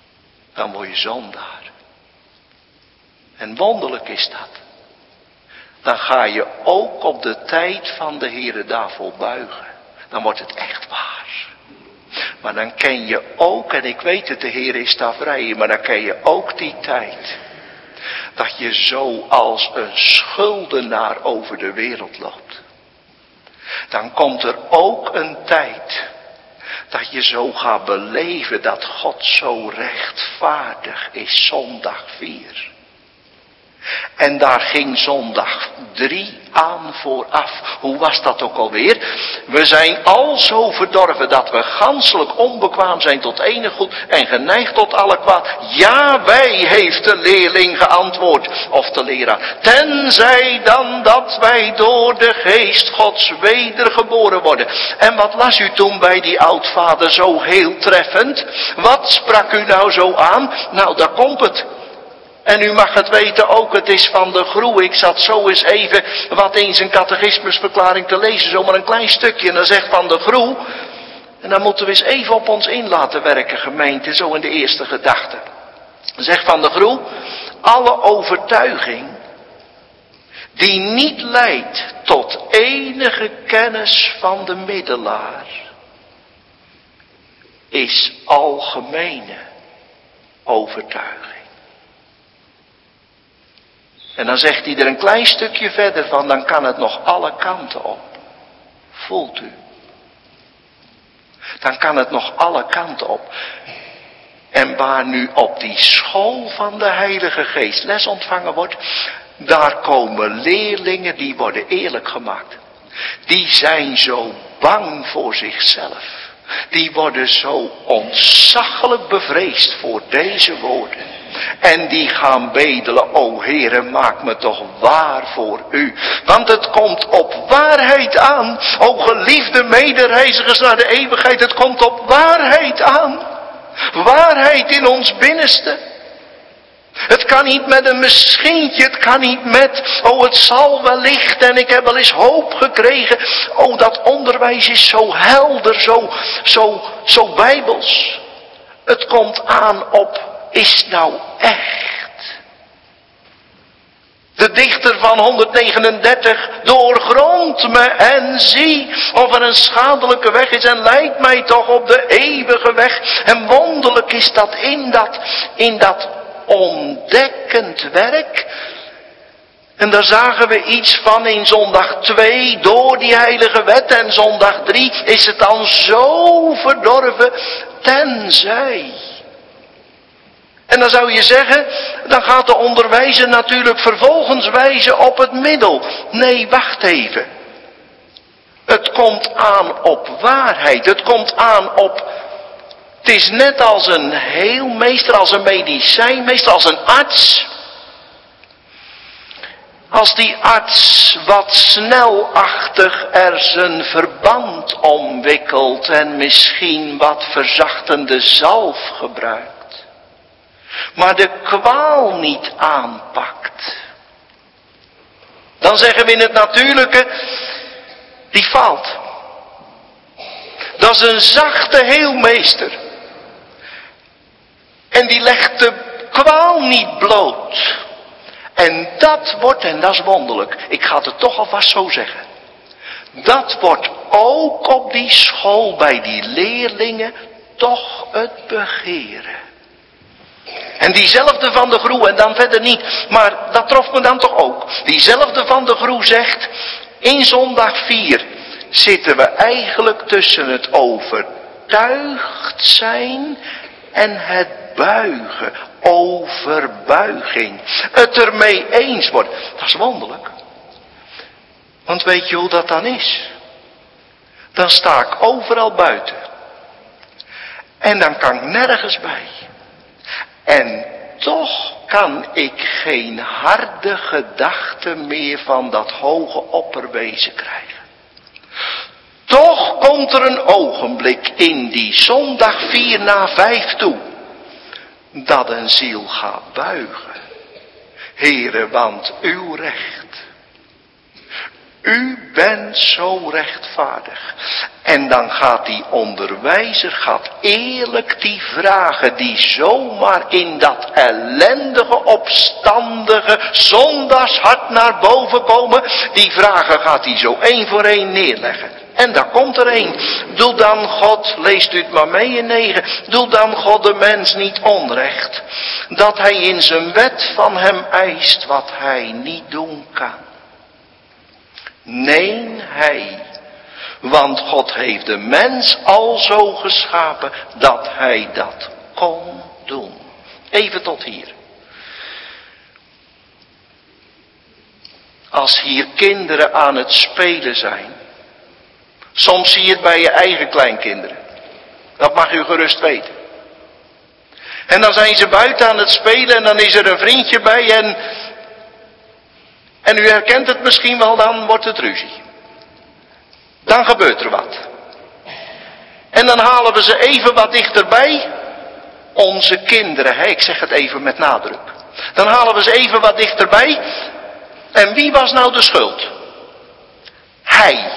Speaker 1: dan word je zondaar. En wonderlijk is dat. dan ga je ook op de tijd van de Heere daarvoor buigen. Dan wordt het echt waar. Maar dan ken je ook, en ik weet het, de Heer is daar vrij in, maar dan ken je ook die tijd. Dat je zo als een schuldenaar over de wereld loopt. Dan komt er ook een tijd dat je zo gaat beleven dat God zo rechtvaardig is, zondag 4. En daar ging zondag 3 aan vooraf. Hoe was dat ook alweer? We zijn al zo verdorven dat we ganselijk onbekwaam zijn tot enig goed en geneigd tot alle kwaad. Ja, wij, heeft de leerling geantwoord, of de leraar. Tenzij dan dat wij door de geest Gods wedergeboren worden. En wat las u toen bij die oudvader zo heel treffend? Wat sprak u nou zo aan? Nou, daar komt het. En u mag het weten ook, het is van de Groe. Ik zat zo eens even wat in zijn catechismusverklaring te lezen. Zomaar een klein stukje. En dan zegt Van de Groe. En dan moeten we eens even op ons in laten werken, gemeente. Zo in de eerste gedachte. Dan zegt Van de Groe. Alle overtuiging die niet leidt tot enige kennis van de middelaar, is algemene overtuiging. En dan zegt hij er een klein stukje verder van, dan kan het nog alle kanten op. Voelt u? Dan kan het nog alle kanten op. En waar nu op die school van de Heilige Geest les ontvangen wordt, daar komen leerlingen die worden eerlijk gemaakt. Die zijn zo bang voor zichzelf. Die worden zo ontzaglijk bevreesd voor deze woorden. En die gaan bedelen, o Heere, maak me toch waar voor u. Want het komt op waarheid aan. O geliefde medereizigers naar de eeuwigheid, het komt op waarheid aan. Waarheid in ons binnenste. Het kan niet met een misschientje, het kan niet met, oh het zal wellicht en ik heb wel eens hoop gekregen. Oh dat onderwijs is zo helder, zo bijbels. Het komt aan op, is nou echt? De dichter van 139, doorgrond me en zie of er een schadelijke weg is en leid mij toch op de eeuwige weg. En wonderlijk is dat in dat ontdekkend werk. En daar zagen we iets van in zondag 2 door die heilige wet. En zondag 3 is het dan zo verdorven, tenzij. En dan zou je zeggen, dan gaat de onderwijzer natuurlijk vervolgens wijzen op het middel. Nee, wacht even. Het komt aan op waarheid. Het komt aan op... Het is net als een heelmeester, als een medicijnmeester, als een arts. Als die arts wat snelachtig er zijn verband omwikkelt en misschien wat verzachtende zalf gebruikt. Maar de kwaal niet aanpakt. Dan zeggen we in het natuurlijke, die faalt. Dat is een zachte heelmeester. En die legt de kwaal niet bloot. En dat wordt, en dat is wonderlijk, ik ga het toch alvast zo zeggen. Dat wordt ook op die school bij die leerlingen toch het begeren. En diezelfde Van de Groe, en dan verder niet, maar dat trof me dan toch ook. Diezelfde Van de Groe zegt, in zondag 4 zitten we eigenlijk tussen het overtuigd zijn en het buigen, overbuiging. Het ermee eens worden. Dat is wonderlijk. Want weet je hoe dat dan is? Dan sta ik overal buiten. En dan kan ik nergens bij. En toch kan ik geen harde gedachte meer van dat hoge opperwezen krijgen. Toch komt er een ogenblik in die zondag 4 na 5 toe. Dat een ziel gaat buigen. Heere, want uw recht. U bent zo rechtvaardig. En dan gaat die onderwijzer eerlijk die vragen die zomaar in dat ellendige, opstandige, zondagshart naar boven komen. Die vragen gaat hij zo één voor één neerleggen. En daar komt er één. Doe dan God, leest u het maar mee in 9. Doe dan God de mens niet onrecht. Dat hij in zijn wet van hem eist wat hij niet doen kan. Nee, hij. Want God heeft de mens al zo geschapen dat hij dat kon doen. Even tot hier. Als hier kinderen aan het spelen zijn. Soms zie je het bij je eigen kleinkinderen. Dat mag u gerust weten. En dan zijn ze buiten aan het spelen en dan is er een vriendje bij en u herkent het misschien wel, dan wordt het ruzie. Dan gebeurt er wat. En dan halen we ze even wat dichterbij. Onze kinderen, ik zeg het even met nadruk. Dan halen we ze even wat dichterbij. En wie was nou de schuld? Hij.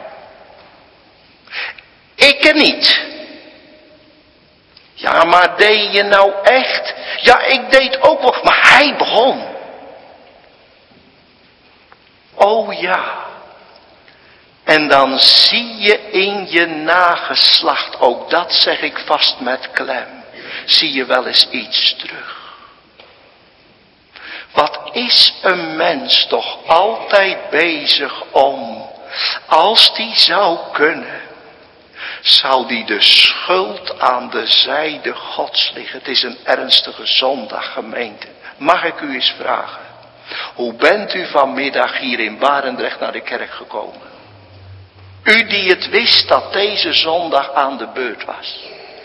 Speaker 1: Ik niet. Ja, maar deed je nou echt? Ja, ik deed ook wel, maar hij begon. Oh ja. En dan zie je in je nageslacht, ook dat zeg ik vast met klem, zie je wel eens iets terug. Wat is een mens toch altijd bezig om, als die zou kunnen, zou die de schuld aan de zijde Gods liggen. Het is een ernstige zondag, gemeente. Mag ik u eens vragen, hoe bent u vanmiddag hier in Barendrecht naar de kerk gekomen? U die het wist dat deze zondag aan de beurt was.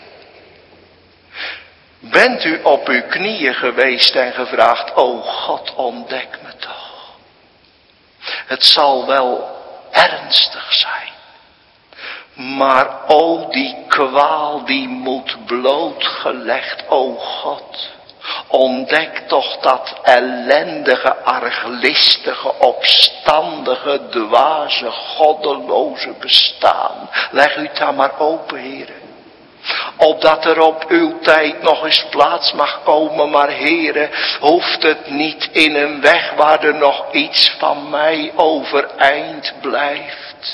Speaker 1: Bent u op uw knieën geweest en gevraagd, o God, ontdek me toch. Het zal wel ernstig zijn. Maar o die kwaal die moet blootgelegd, o God. Ontdek toch dat ellendige, arglistige, opstandige, dwaze, goddeloze bestaan. Leg u het daar maar open, heren. Opdat er op uw tijd nog eens plaats mag komen, maar heren, hoeft het niet in een weg waar er nog iets van mij overeind blijft.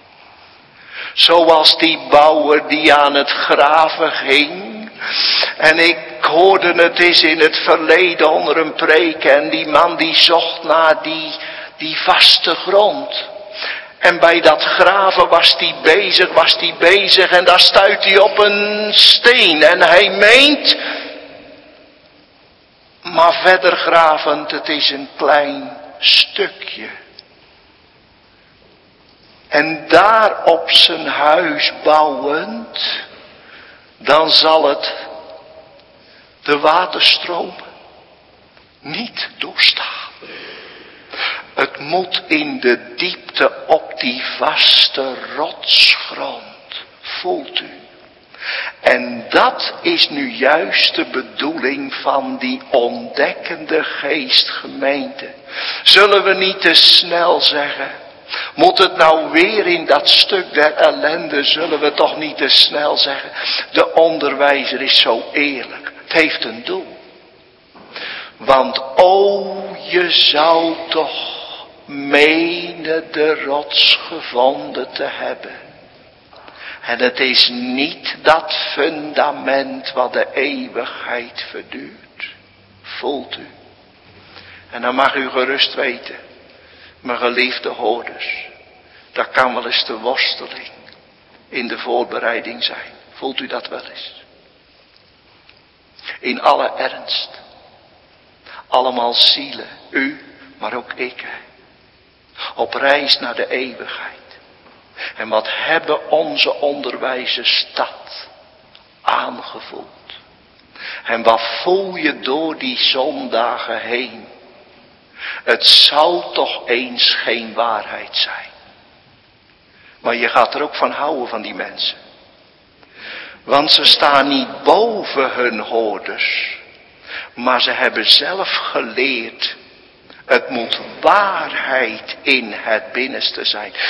Speaker 1: Zoals die bouwer die aan het graven ging. En ik hoorde het eens in het verleden onder een preek. En die man die zocht naar die vaste grond. En bij dat graven was hij bezig. En daar stuit hij op een steen. En hij meent. Maar verder gravend, het is een klein stukje. En daar op zijn huis bouwend, dan zal het de waterstroom niet doorstaan. Het moet in de diepte op die vaste rotsgrond, voelt u. En dat is nu juist de bedoeling van die ontdekkende geestgemeente. Zullen we niet te snel zeggen, moet het nou weer in dat stuk der ellende, zullen we toch niet te snel zeggen. De onderwijzer is zo eerlijk. Het heeft een doel. Want je zou toch menen de rots gevonden te hebben. En het is niet dat fundament wat de eeuwigheid verduurt. Voelt u. En dan mag u gerust weten. Mijn geliefde hoorders, daar kan wel eens de worsteling in de voorbereiding zijn. Voelt u dat wel eens? In alle ernst. Allemaal zielen, u, maar ook ik. Op reis naar de eeuwigheid. En wat hebben onze onderwijzers dat aangevoeld? En wat voel je door die zondagen heen? Het zou toch eens geen waarheid zijn. Maar je gaat er ook van houden van die mensen. Want ze staan niet boven hun hoorders. Maar ze hebben zelf geleerd. Het moet waarheid in het binnenste zijn.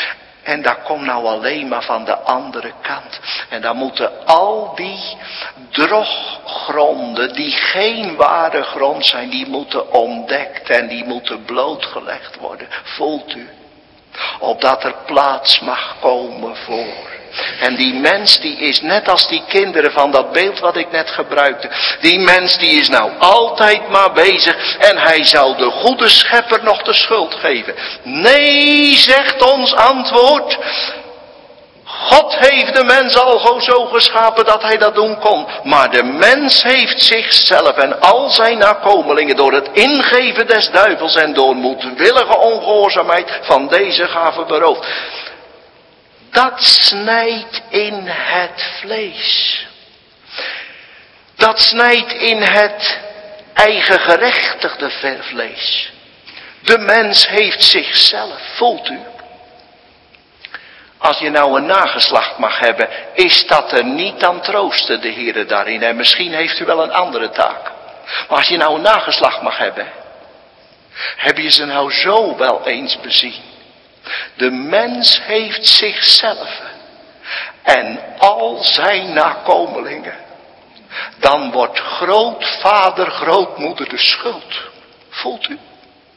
Speaker 1: En dat komt nou alleen maar van de andere kant. En dan moeten al die droggronden die geen ware grond zijn, die moeten ontdekt en die moeten blootgelegd worden. Voelt u? Opdat er plaats mag komen voor. En die mens die is net als die kinderen van dat beeld wat ik net gebruikte. Die mens die is nou altijd maar bezig en hij zal de goede schepper nog de schuld geven. Nee, zegt ons antwoord. God heeft de mens al zo geschapen dat hij dat doen kon. Maar de mens heeft zichzelf en al zijn nakomelingen door het ingeven des duivels en door moedwillige ongehoorzaamheid van deze gave beroofd. Dat snijdt in het vlees. Dat snijdt in het eigen gerechtigde vlees. De mens heeft zichzelf, voelt u? Als je nou een nageslacht mag hebben, is dat er niet aan troosten, de Heere daarin. En misschien heeft u wel een andere taak. Maar als je nou een nageslacht mag hebben, heb je ze nou zo wel eens bezien. De mens heeft zichzelf en al zijn nakomelingen. Dan wordt grootvader, grootmoeder de schuld. Voelt u?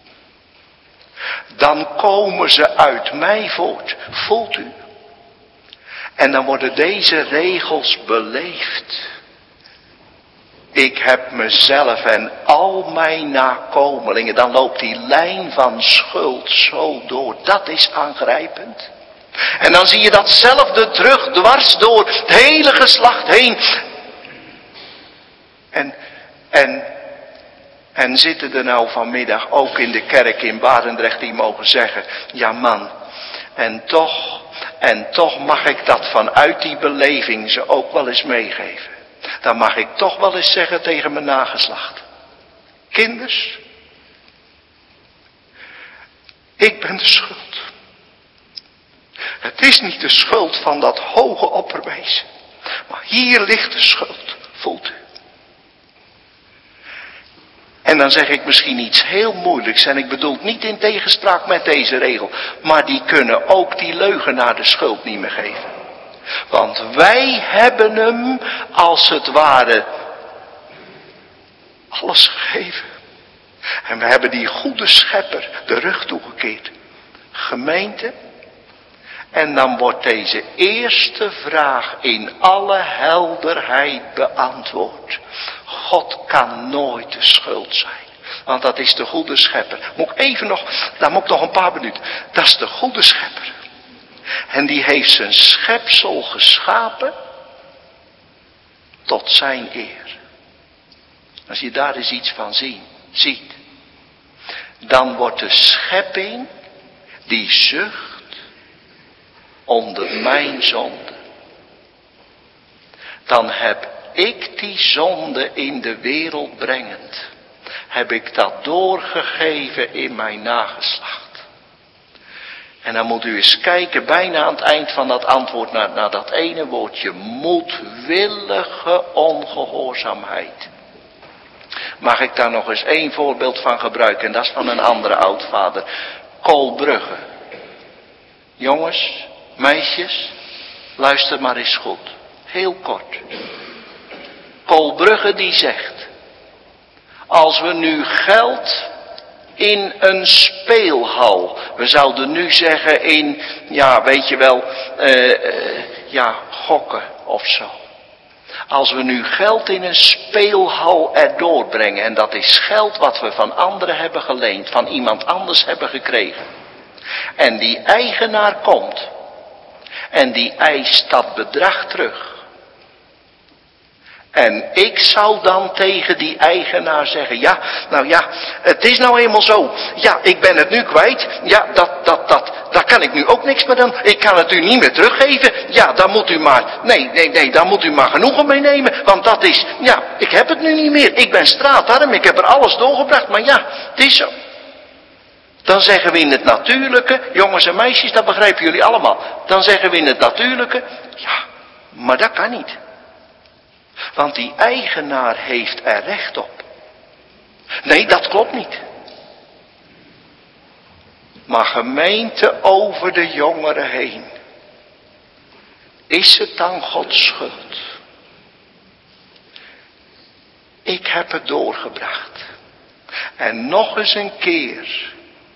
Speaker 1: Dan komen ze uit mij voort. Voelt u? En dan worden deze regels beleefd. Ik heb mezelf en al mijn nakomelingen. Dan loopt die lijn van schuld zo door. Dat is aangrijpend. En dan zie je datzelfde terug dwars door het hele geslacht heen. En zitten er nou vanmiddag ook in de kerk in Barendrecht die mogen zeggen. Ja man, en toch mag ik dat vanuit die beleving ze ook wel eens meegeven. Dan mag ik toch wel eens zeggen tegen mijn nageslacht. Kinders, ik ben de schuld. Het is niet de schuld van dat hoge opperwezen. Maar hier ligt de schuld, voelt u. En dan zeg ik misschien iets heel moeilijks. En ik bedoel het niet in tegenspraak met deze regel. Maar die kunnen ook die leugenaar de schuld niet meer geven. Want wij hebben hem als het ware alles gegeven. En we hebben die goede schepper de rug toegekeerd. Gemeente. En dan wordt deze eerste vraag in alle helderheid beantwoord. God kan nooit de schuld zijn. Want dat is de goede schepper. Daar moet ik nog een paar minuten. Dat is de goede schepper. En die heeft zijn schepsel geschapen tot zijn eer. Als je daar eens iets van ziet. Dan wordt de schepping die zucht onder mijn zonde. Dan heb ik die zonde in de wereld brengend. Heb ik dat doorgegeven in mijn nageslacht. En dan moet u eens kijken, bijna aan het eind van dat antwoord naar dat ene woordje. Moedwillige ongehoorzaamheid. Mag ik daar nog eens één voorbeeld van gebruiken? En dat is van een andere oudvader. Kolbrugge. Jongens, meisjes, luister maar eens goed. Heel kort. Kolbrugge die zegt. Als we nu geld in een speelhal. We zouden nu zeggen in, ja weet je wel, gokken of zo. Als we nu geld in een speelhal erdoor brengen. En dat is geld wat we van anderen hebben geleend. Van iemand anders hebben gekregen. En die eigenaar komt. En die eist dat bedrag terug. En ik zou dan tegen die eigenaar zeggen, het is nou eenmaal zo. Ja, ik ben het nu kwijt. Ja, daar kan ik nu ook niks meer doen. Ik kan het u niet meer teruggeven. Ja, daar moet u maar, daar moet u maar genoegen mee nemen. Want dat is, ik heb het nu niet meer. Ik ben straatarm, ik heb er alles doorgebracht. Maar ja, het is zo. Dan zeggen we in het natuurlijke, jongens en meisjes, dat begrijpen jullie allemaal. Dan zeggen we in het natuurlijke, ja, maar dat kan niet. Want die eigenaar heeft er recht op. Nee, dat klopt niet. Maar gemeente, over de jongeren heen. Is het dan Gods schuld? Ik heb het doorgebracht. En nog eens een keer.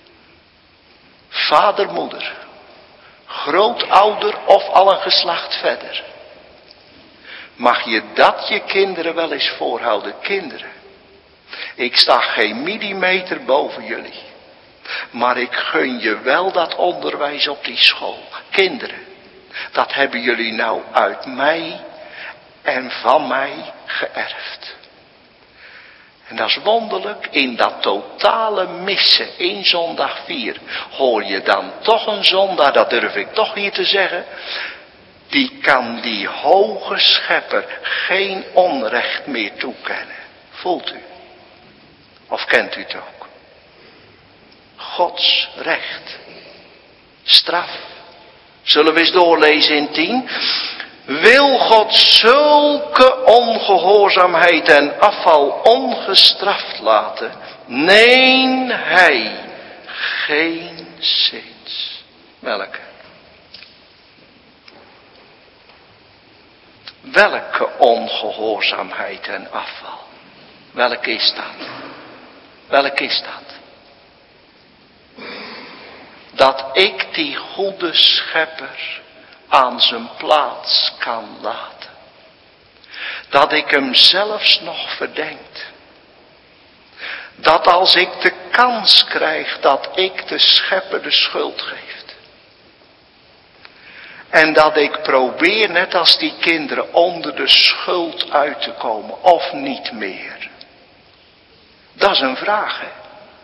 Speaker 1: Vader, moeder. Grootouder of al een geslacht verder. Mag je dat je kinderen wel eens voorhouden? Kinderen. Ik sta geen millimeter boven jullie. Maar ik gun je wel dat onderwijs op die school. Kinderen. Dat hebben jullie nou uit mij en van mij geërfd. En dat is wonderlijk, in dat totale missen, 1 zondag 4, hoor je dan toch een zondaar, dat durf ik toch hier te zeggen, die kan die hoge schepper geen onrecht meer toekennen. Voelt u? Of kent u het ook? Gods recht. Straf. Zullen we eens doorlezen in 10? Wil God zulke ongehoorzaamheid en afval ongestraft laten? Nee, hij geenszins. Welke? Welke ongehoorzaamheid en afval? Welke is dat? Welke is dat? Dat ik die goede schepper aan zijn plaats kan laten. Dat ik hem zelfs nog verdenk. Dat als ik de kans krijg dat ik de schepper de schuld geef. En dat ik probeer net als die kinderen onder de schuld uit te komen of niet meer. Dat is een vraag, hè.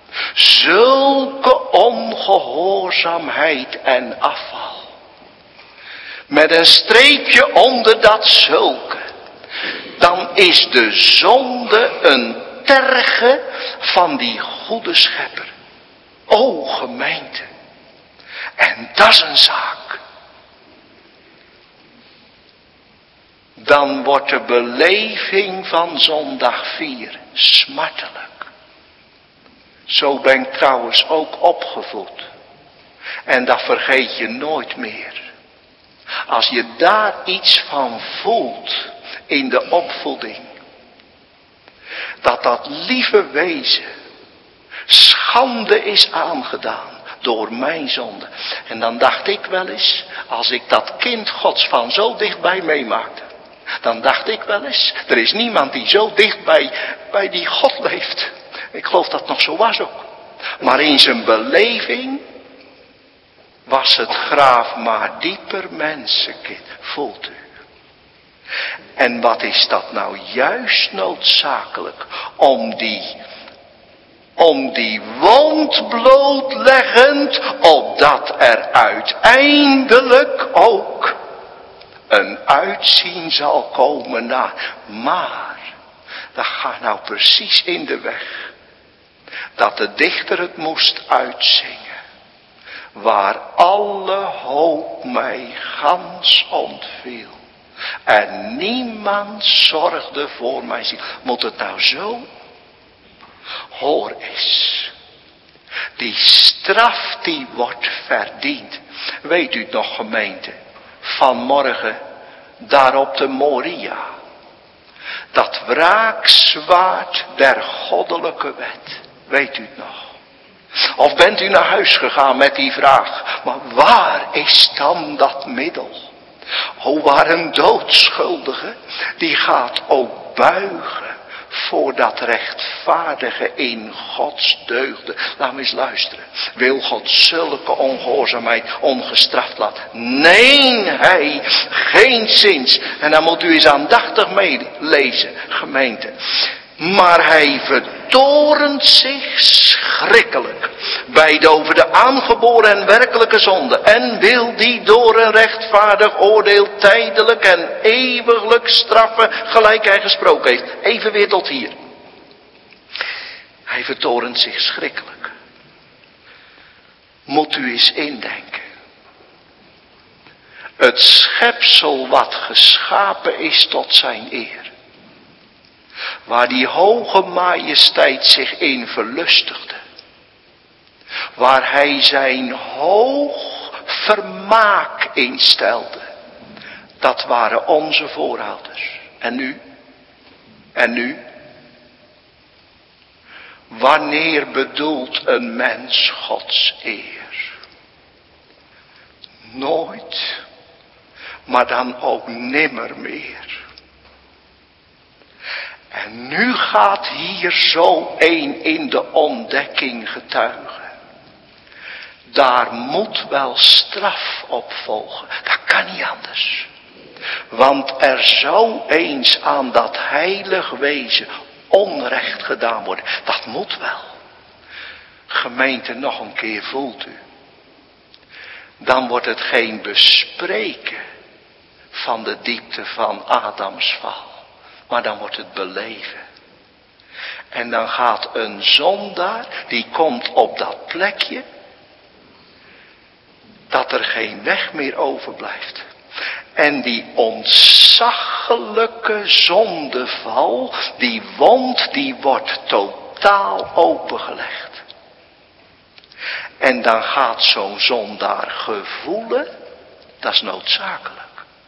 Speaker 1: Zulke ongehoorzaamheid en afval. Met een streepje onder dat zulke. Dan is de zonde een terge van die goede schepper. O gemeente. En dat is een zaak. Dan wordt de beleving van zondag 4 smartelijk. Zo ben ik trouwens ook opgevoed. En dat vergeet je nooit meer. Als je daar iets van voelt in de opvoeding. Dat dat lieve wezen schande is aangedaan door mijn zonde. En dan dacht ik wel eens, als ik dat kind Gods van zo dichtbij meemaakte. Dan dacht ik wel eens, er is niemand die zo dicht bij die God leeft. Ik geloof dat het nog zo was ook. Maar in zijn beleving was het graaf maar dieper mensenkind. Voelt u? En wat is dat nou juist noodzakelijk? Om die wond blootleggend, opdat er uiteindelijk ook een uitzien zal komen naar. Maar, dat gaat nou precies in de weg. Dat de dichter het moest uitzingen. Waar alle hoop mij gans ontviel. En niemand zorgde voor mij ziel. Moet het nou zo? Hoor eens. Die straf die wordt verdiend. Weet u het nog, gemeente? Vanmorgen daar op de Moria. Dat wraakzwaard der goddelijke wet. Weet u het nog? Of bent u naar huis gegaan met die vraag. Maar waar is dan dat middel? O, waar een doodschuldige. Die gaat ook buigen. Voor dat rechtvaardige in Gods deugden. Laat me eens luisteren. Wil God zulke ongehoorzaamheid ongestraft laten? Nee, hij geenszins. En dan moet u eens aandachtig meelezen, gemeente. Maar hij vertorent zich schrikkelijk bij de over de aangeboren en werkelijke zonde. En wil die door een rechtvaardig oordeel tijdelijk en eeuwiglijk straffen, gelijk hij gesproken heeft. Even weer tot hier. Hij vertorent zich schrikkelijk. Moet u eens indenken. Het schepsel wat geschapen is tot zijn eer. Waar die hoge majesteit zich in verlustigde. waar hij zijn hoog vermaak instelde. Dat waren onze voorouders. En nu? En nu? Wanneer bedoelt een mens Gods eer? Nooit, maar dan ook nimmer meer. En nu gaat hier zo een in de ontdekking getuigen. Daar moet wel straf op volgen. Dat kan niet anders. Want er zou eens aan dat heilig wezen onrecht gedaan worden. Dat moet wel. Gemeente, nog een keer, voelt u. Dan wordt het geen bespreken van de diepte van Adams val. Maar dan wordt het beleven. En dan gaat een zondaar, die komt op dat plekje, dat er geen weg meer overblijft. En die ontzaglijke zondeval, die wond, die wordt totaal opengelegd. En dan gaat zo'n zondaar gevoelen, dat is noodzakelijk.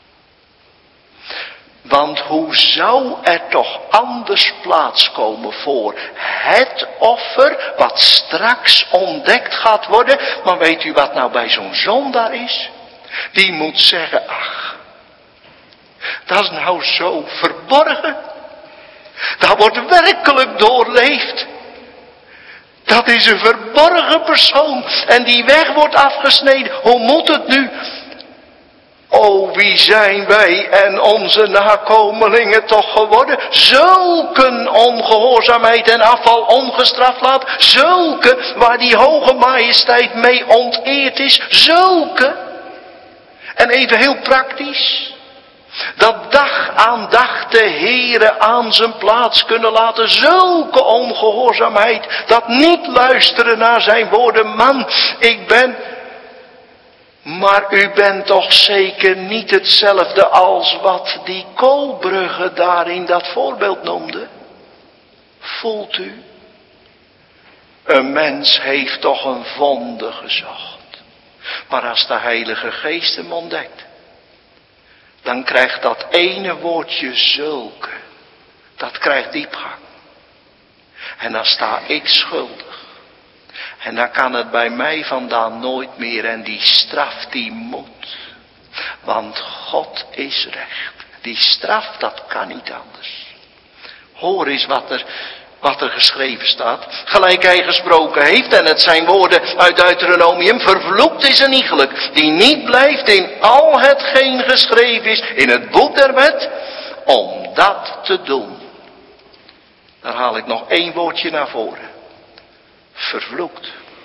Speaker 1: Want hoe zou er toch anders plaats komen voor het offer wat straks ontdekt gaat worden. Maar weet u wat nou bij zo'n zondaar is? Die moet zeggen, ach, dat is nou zo verborgen. Dat wordt werkelijk doorleefd. Dat is een verborgen persoon. En die weg wordt afgesneden. Hoe moet het nu? O, wie zijn wij en onze nakomelingen toch geworden? Zulke ongehoorzaamheid en afval ongestraft laat. Zulke waar die hoge majesteit mee onteerd is. Zulke. En even heel praktisch. Dat dag aan dag de Heere aan zijn plaats kunnen laten. Zulke ongehoorzaamheid. Dat niet luisteren naar zijn woorden. Man, ik ben... Maar u bent toch zeker niet hetzelfde als wat die Koolbrugge daar in dat voorbeeld noemde? Voelt u? Een mens heeft toch een vonde gezocht. Maar als de Heilige Geest hem ontdekt, dan krijgt dat ene woordje zulke, dat krijgt diepgang. En dan sta ik schuldig. En dan kan het bij mij vandaan nooit meer. En die straf die moet. Want God is recht. Die straf, dat kan niet anders. Hoor eens wat er geschreven staat. Gelijk hij gesproken heeft. En het zijn woorden uit Deuteronomium. Vervloekt is een iegelijk. Die niet blijft in al hetgeen geschreven is. In het boek der wet. Om dat te doen. Daar haal ik nog één woordje naar voren. Vervloekt.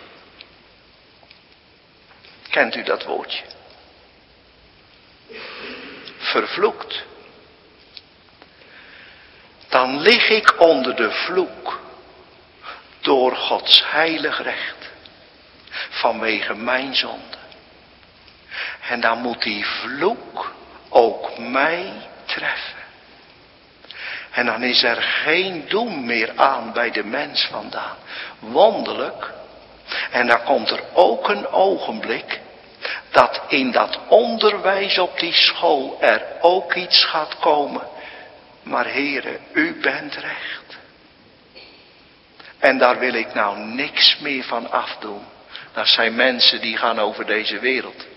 Speaker 1: Kent u dat woordje? Vervloekt. Dan lig ik onder de vloek. Door Gods heilig recht. Vanwege mijn zonde. En dan moet die vloek ook mij treffen. En dan is er geen doen meer aan bij de mens vandaan. Wonderlijk. En dan komt er ook een ogenblik dat in dat onderwijs op die school er ook iets gaat komen. Maar Heere, u bent recht. En daar wil ik nou niks meer van afdoen. Dat zijn mensen die gaan over deze wereld.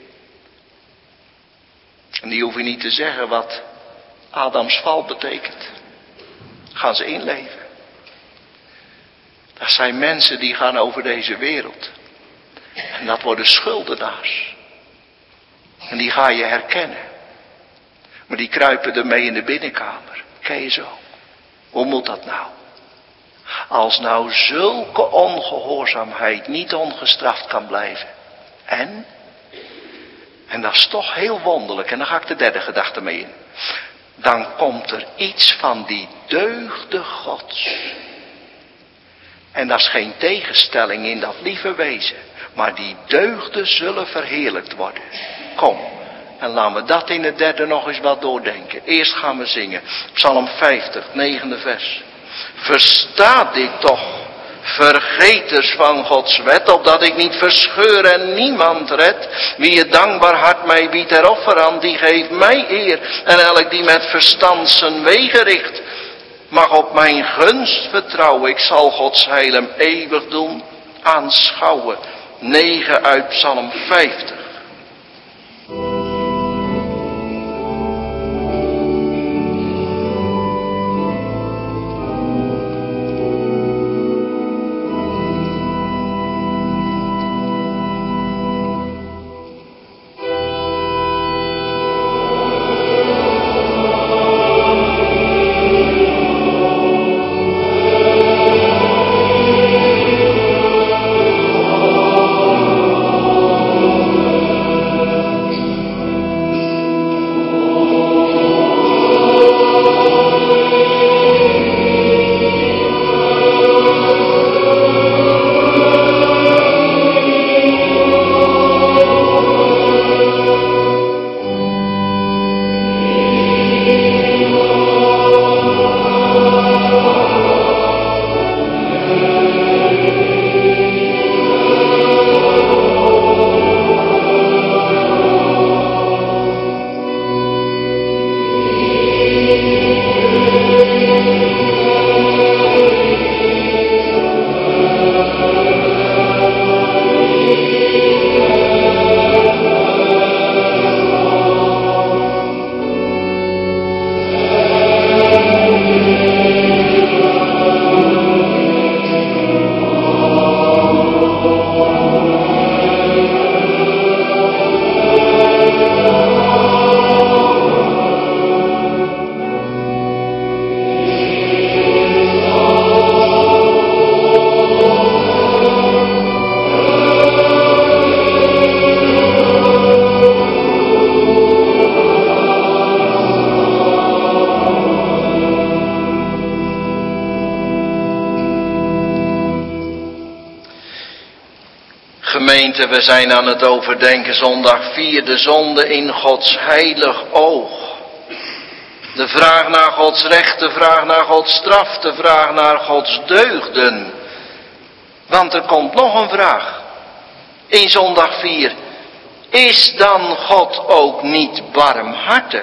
Speaker 1: En die hoeven niet te zeggen wat Adams val betekent. Gaan ze inleven. Dat zijn mensen die gaan over deze wereld. En dat worden schuldenaars. En die ga je herkennen. Maar die kruipen ermee in de binnenkamer. Ken je zo? Hoe moet dat nou? Als nou zulke ongehoorzaamheid niet ongestraft kan blijven. En dat is toch heel wonderlijk. En dan ga ik de derde gedachte mee in. Dan komt er iets van die deugde Gods. En dat is geen tegenstelling in dat lieve wezen. Maar die deugden zullen verheerlijkt worden. Kom. En laten we dat in het derde nog eens wat doordenken. Eerst gaan we zingen. Psalm 50, 9e vers. Versta dit toch, Vergeters van Gods wet, opdat ik niet verscheur en niemand red. Wie het dankbaar hart mij biedt er offer aan, die geeft mij eer. En elk die met verstand zijn wegen richt, mag op mijn gunst vertrouwen. Ik zal Gods heil hem eeuwig doen aanschouwen. 9 uit Psalm 50. Gemeente, we zijn aan het overdenken zondag 4, de zonde in Gods heilig oog. De vraag naar Gods recht, de vraag naar Gods straf, de vraag naar Gods deugden. Want er komt nog een vraag in zondag 4. Is dan God ook niet barmhartig?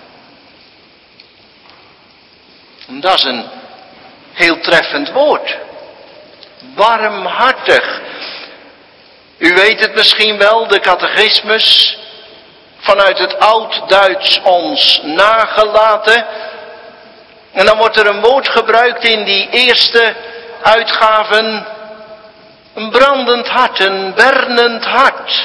Speaker 1: Dat is een heel treffend woord. Barmhartig. U weet het misschien wel, de catechismus vanuit het Oud-Duits ons nagelaten. En dan wordt er een woord gebruikt in die eerste uitgaven. Een brandend hart, een bernend hart.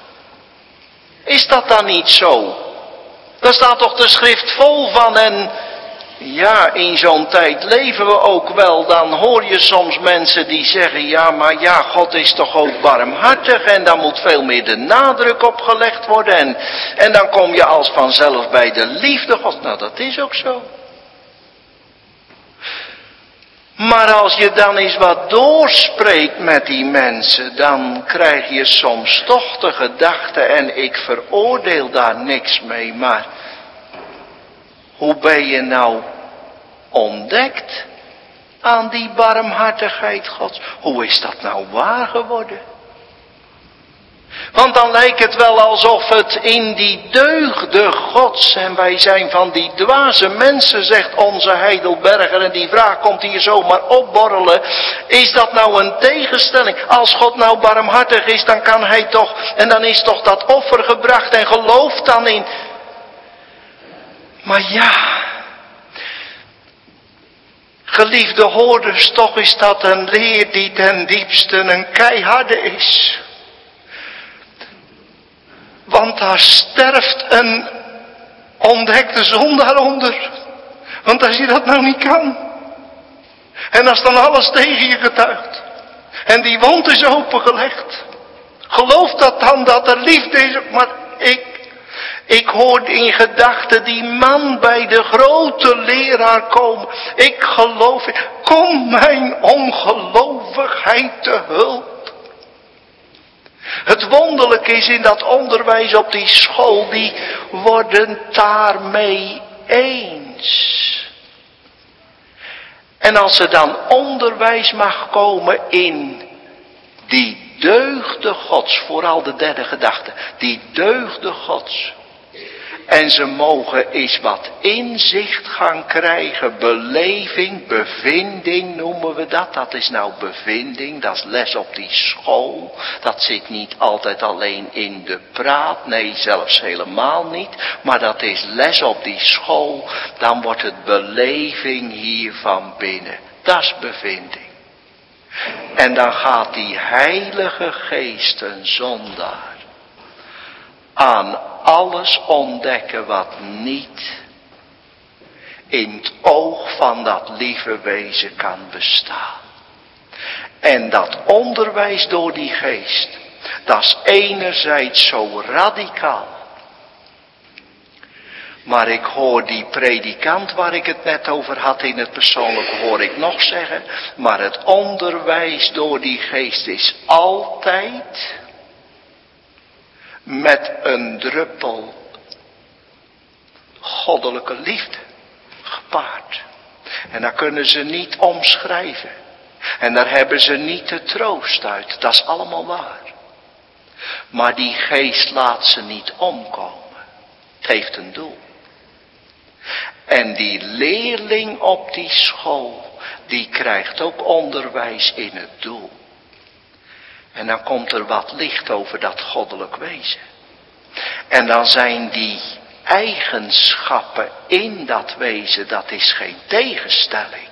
Speaker 1: Is dat dan niet zo? Daar staat toch de schrift vol van. En ja, in zo'n tijd leven we ook wel. Dan hoor je soms mensen die zeggen, ja, maar ja, God is toch ook barmhartig. En daar moet veel meer de nadruk op gelegd worden. En dan kom je als vanzelf bij de liefde God. Nou, dat is ook zo. Maar als je dan eens wat doorspreekt met die mensen, dan krijg je soms toch de gedachte, en ik veroordeel daar niks mee, maar hoe ben je nou ontdekt aan die barmhartigheid Gods? Hoe is dat nou waar geworden? Want dan lijkt het wel alsof het in die deugden Gods, en wij zijn van die dwaze mensen, zegt onze Heidelberger, en die vraag komt hier zomaar opborrelen. Is dat nou een tegenstelling? Als God nou barmhartig is, dan kan hij toch, en dan is toch dat offer gebracht en gelooft dan in. Maar ja, geliefde hoorders, toch is dat een leer die ten diepste een keiharde is. Want daar sterft een ontdekte zondaar onder. Want als je dat nou niet kan. En als dan alles tegen je getuigt. En die wond is opengelegd. Geloof dat dan dat er liefde is. Maar ik hoorde in gedachten die man bij de grote leraar komen. Ik geloof, kom mijn ongelovigheid te hulp. Het wonderlijke is in dat onderwijs op die school, die worden daarmee eens. En als er dan onderwijs mag komen in die deugden Gods, vooral de derde gedachte, die deugden Gods. En ze mogen eens wat inzicht gaan krijgen, beleving, bevinding noemen we dat. Dat is nou bevinding, dat is les op die school. Dat zit niet altijd alleen in de praat, nee zelfs helemaal niet. Maar dat is les op die school, dan wordt het beleving hier van binnen. Dat is bevinding. En dan gaat die Heilige Geest een zondaar aan alles ontdekken wat niet in het oog van dat lieve wezen kan bestaan. En dat onderwijs door die geest, dat is enerzijds zo radicaal. Maar ik hoor die predikant waar ik het net over had in het persoonlijke, hoor ik nog zeggen. Maar het onderwijs door die geest is altijd met een druppel goddelijke liefde gepaard. En daar kunnen ze niet omschrijven. En daar hebben ze niet de troost uit. Dat is allemaal waar. Maar die geest laat ze niet omkomen. Het heeft een doel. En die leerling op die school, die krijgt ook onderwijs in het doel. En dan komt er wat licht over dat goddelijk wezen. En dan zijn die eigenschappen in dat wezen, dat is geen tegenstelling.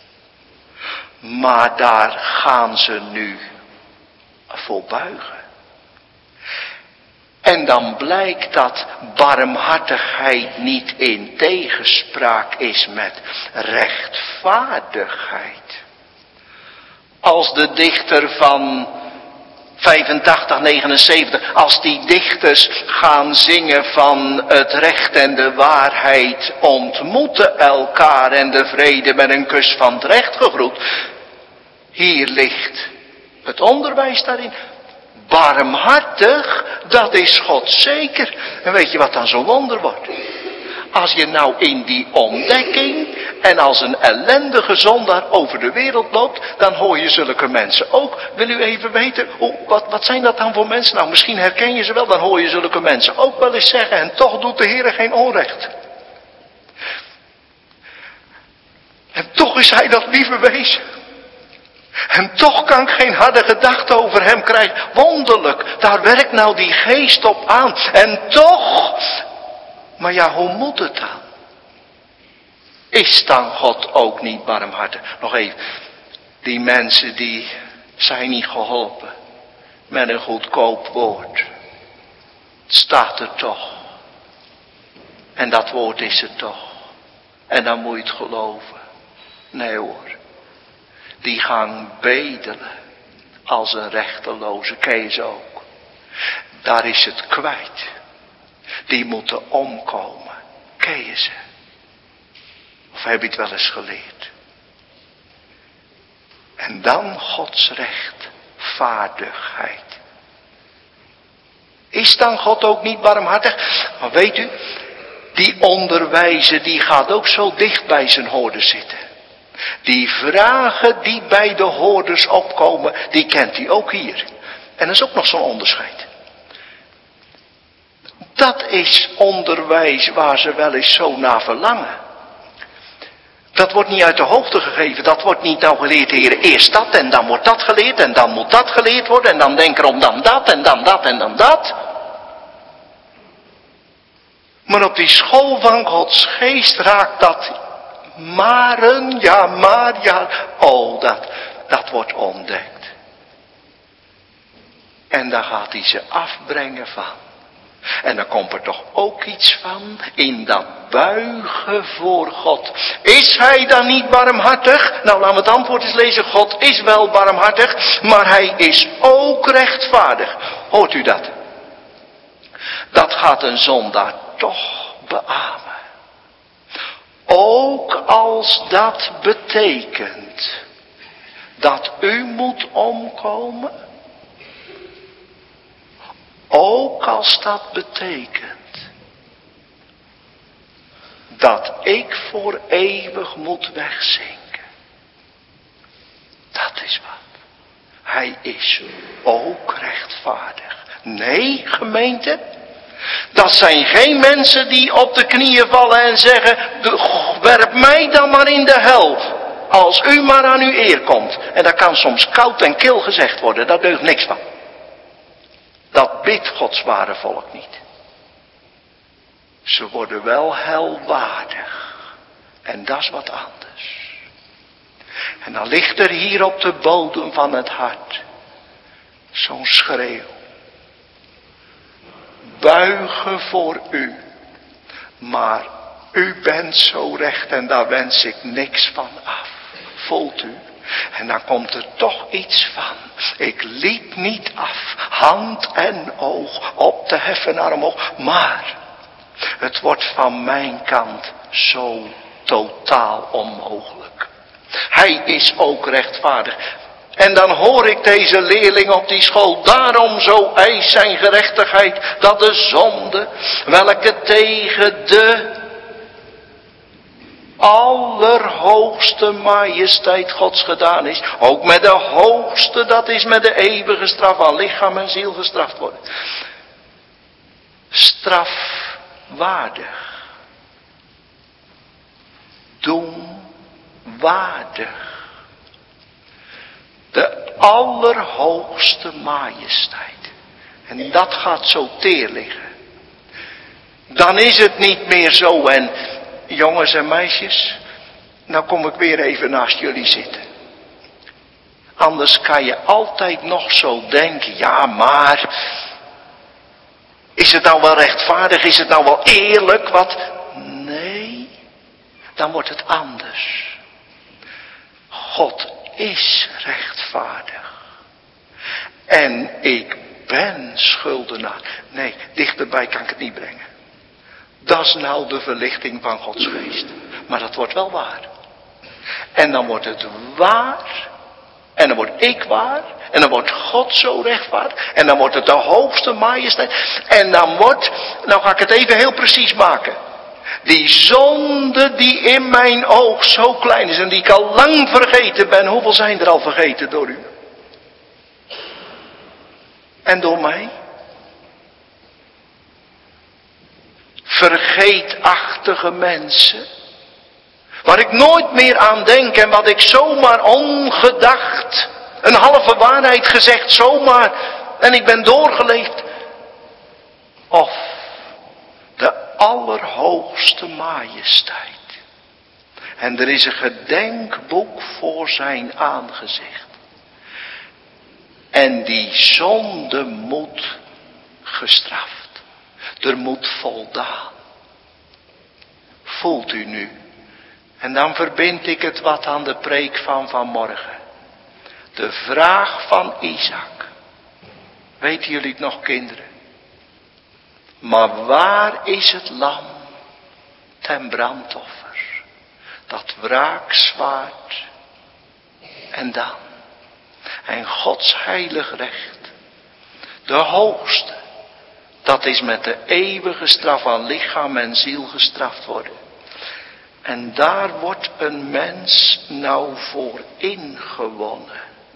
Speaker 1: Maar daar gaan ze nu voor buigen. En dan blijkt dat barmhartigheid niet in tegenspraak is met rechtvaardigheid. Als de dichter van 85, 79, als die dichters gaan zingen van het recht en de waarheid ontmoeten elkaar en de vrede met een kus van het recht gegroet. Hier ligt het onderwijs daarin. Barmhartig, dat is God zeker. En weet je wat dan zo'n wonder wordt? Als je nou in die ontdekking en als een ellendige zondaar over de wereld loopt, dan hoor je zulke mensen ook. Wil u even weten, wat zijn dat dan voor mensen? Nou, misschien herken je ze wel, dan hoor je zulke mensen ook wel eens zeggen, en toch doet de Heer geen onrecht. En toch is hij dat lieve wezen. En toch kan ik geen harde gedachte over hem krijgen. Wonderlijk, daar werkt nou die geest op aan. En toch, maar ja, hoe moet het dan? Is dan God ook niet barmhartig? Nog even, die mensen die zijn niet geholpen met een goedkoop woord. Het staat er toch. En dat woord is er toch. En dan moet je het geloven. Nee hoor. Die gaan bedelen als een rechteloze, ken je ze ook. Daar is het kwijt. Die moeten omkomen, ken je ze. Of heb je het wel eens geleerd? En dan Gods rechtvaardigheid. Is dan God ook niet barmhartig? Maar weet u, die onderwijzer die gaat ook zo dicht bij zijn hoorders zitten. Die vragen die bij de hoorders opkomen, die kent hij ook hier. En dat is ook nog zo'n onderscheid. Dat is onderwijs waar ze wel eens zo naar verlangen. Dat wordt niet uit de hoogte gegeven. Dat wordt niet nou geleerd, heren, eerst dat en dan wordt dat geleerd en dan moet dat geleerd worden en dan denk erom dan dat en dan dat en dan dat. Maar op die school van Gods geest raakt dat dat wordt ontdekt. En daar gaat hij ze afbrengen van. En dan komt er toch ook iets van in dat buigen voor God. Is hij dan niet barmhartig? Nou, laten we het antwoord eens lezen. God is wel barmhartig, maar hij is ook rechtvaardig. Hoort u dat? Dat gaat een zondaar toch beamen. Ook als dat betekent dat u moet omkomen. Ook als dat betekent dat ik voor eeuwig moet wegzinken. Dat is wat. Hij is ook rechtvaardig. Nee, gemeente. Dat zijn geen mensen die op de knieën vallen en zeggen, werp mij dan maar in de hel. Als u maar aan uw eer komt. En dat kan soms koud en kil gezegd worden. Daar deugt niks van. Dat bidt Gods ware volk niet. Ze worden wel helwaardig. En dat is wat anders. En dan ligt er hier op de bodem van het hart zo'n schreeuw. Buigen voor u. Maar u bent zo recht en daar wens ik niks van af. Voelt u? En dan komt er toch iets van. Ik liet niet af. Hand en oog op te heffen naar omhoog. Maar het wordt van mijn kant zo totaal onmogelijk. Hij is ook rechtvaardig. En dan hoor ik deze leerling op die school. Daarom zo eist zijn gerechtigheid. Dat de zonde, welke tegen de allerhoogste majesteit Gods gedaan is. Ook met de hoogste, dat is met de eeuwige straf aan lichaam en ziel gestraft worden. Strafwaardig. Doemwaardig. De allerhoogste majesteit. En dat gaat zo teer liggen. Dan is het niet meer zo en jongens en meisjes, nou kom ik weer even naast jullie zitten. Anders kan je altijd nog zo denken, ja maar, is het nou wel rechtvaardig, is het nou wel eerlijk, wat? Nee, dan wordt het anders. God is rechtvaardig. En ik ben schuldenaar. Nee, dichterbij kan ik het niet brengen. Dat is nou de verlichting van Gods geest. Maar dat wordt wel waar. En dan wordt het waar. En dan word ik waar. En dan wordt God zo rechtvaardig. En dan wordt het de hoogste majesteit. En dan wordt, nou ga ik het even heel precies maken. Die zonde die in mijn oog zo klein is en die ik al lang vergeten ben. Hoeveel zijn er al vergeten door u? En door mij? Vergeetachtige mensen. Waar ik nooit meer aan denk en wat ik zomaar ongedacht. Een halve waarheid gezegd zomaar. En ik ben doorgeleefd. Of de allerhoogste majesteit. En er is een gedenkboek voor zijn aangezicht. En die zonde moet gestraft. Er moet voldaan. Voelt u nu? En dan verbind ik het wat aan de preek van vanmorgen. De vraag van Isaac. Weten jullie het nog, kinderen? Maar waar is het lam ten brandoffer? Dat wraakzwaard. En dan. En Gods heilig recht. De hoogste. Dat is met de eeuwige straf aan lichaam en ziel gestraft worden. En daar wordt een mens nou voor ingewonnen.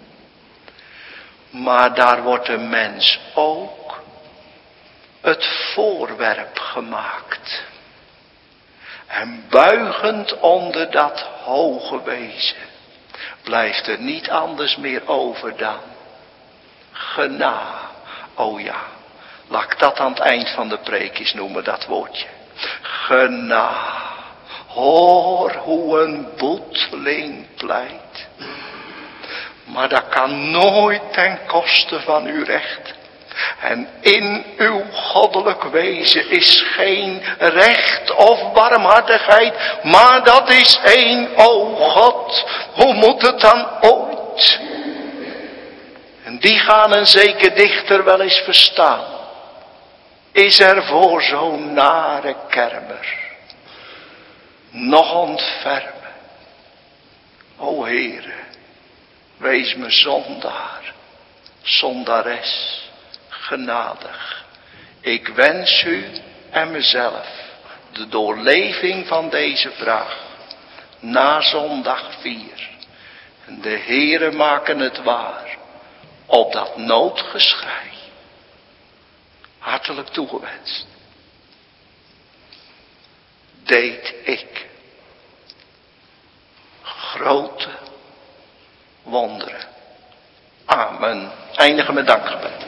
Speaker 1: Maar daar wordt een mens ook het voorwerp gemaakt. En buigend onder dat hoge wezen blijft er niet anders meer over dan genade. Oh ja, laat ik dat aan het eind van de preek eens noemen, dat woordje. Genade. Hoor hoe een boeteling pleit. Maar dat kan nooit ten koste van uw recht. En in uw goddelijk wezen is geen recht of barmhartigheid. Maar dat is één, o God. Hoe moet het dan ooit? En die gaan een zeker dichter wel eens verstaan. Is er voor zo'n nare kermer nog ontfermen? O Heere, wees me zondaar, zondares, genadig. Ik wens u en mezelf de doorleving van deze vraag na zondag 4. En de Heere maken het waar op dat noodgeschrei. Hartelijk toegewenst. Deed ik grote wonderen. Amen. Eindigen met dankgebed.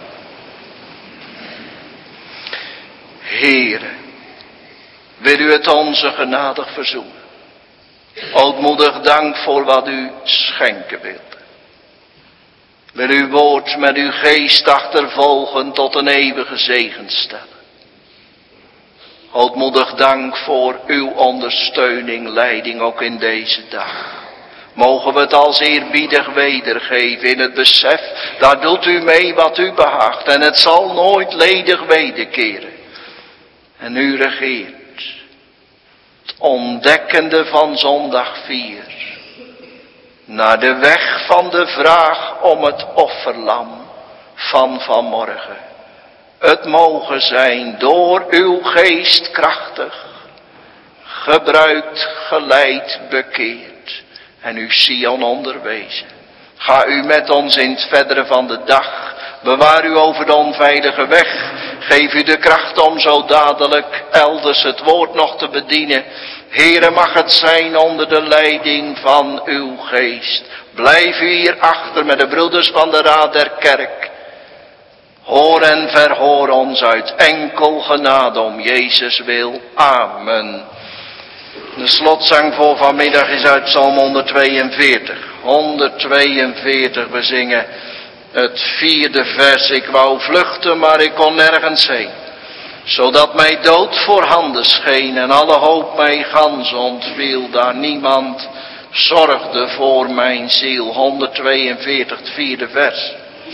Speaker 1: Heere, wil u het onze genadig verzoenen. Ootmoedig dank voor wat u schenken wilt. Wil uw woord met uw geest achtervolgen tot een eeuwige zegen stellen. Ootmoedig dank voor uw ondersteuning, leiding ook in deze dag. Mogen we het als eerbiedig wedergeven in het besef, daar doet u mee wat u behaagt en het zal nooit ledig wederkeren. En u regeert. Het ontdekkende van zondag 4. Naar de weg van de vraag om het offerlam van vanmorgen. Het mogen zijn door uw geest krachtig. Gebruikt, geleid, bekeerd. En uw Sion onderwezen. Ga u met ons in het verdere van de dag. Bewaar u over de onveilige weg. Geef u de kracht om zo dadelijk elders het woord nog te bedienen. Heere, mag het zijn onder de leiding van uw geest. Blijf u hier achter met de broeders van de Raad der Kerk. Hoor en verhoor ons uit enkel genade om Jezus wil. Amen. De slotzang voor vanmiddag is uit Psalm 142. 142, we zingen het 4e vers. Ik wou vluchten, maar ik kon nergens heen. Zodat mij dood voorhanden scheen en alle hoop mij gans ontviel. Daar niemand zorgde voor mijn ziel. 142, het 4e vers.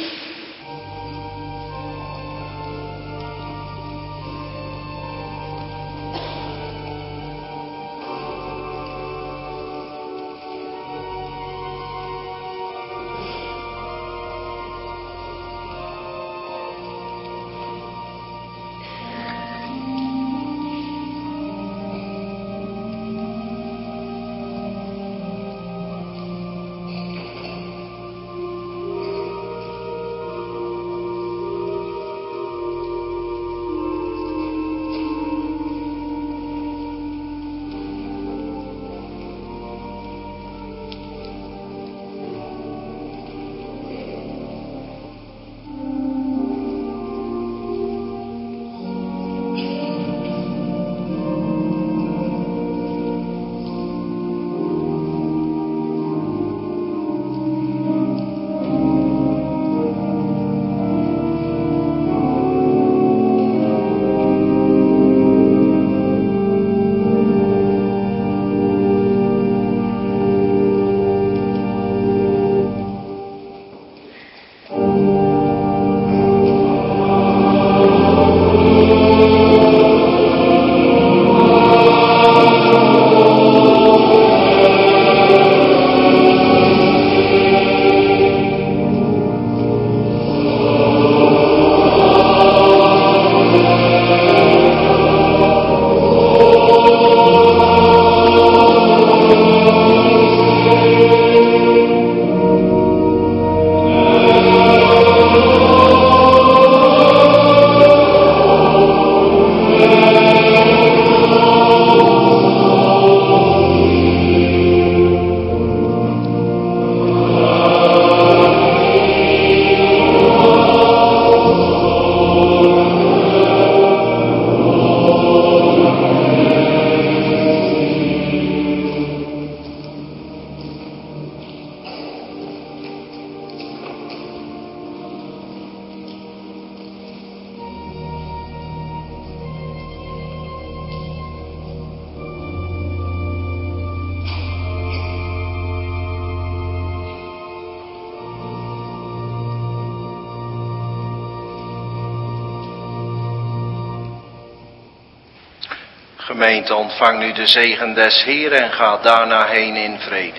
Speaker 1: Gemeente, ontvang nu de zegen des Heeren en ga daarna heen in vrede.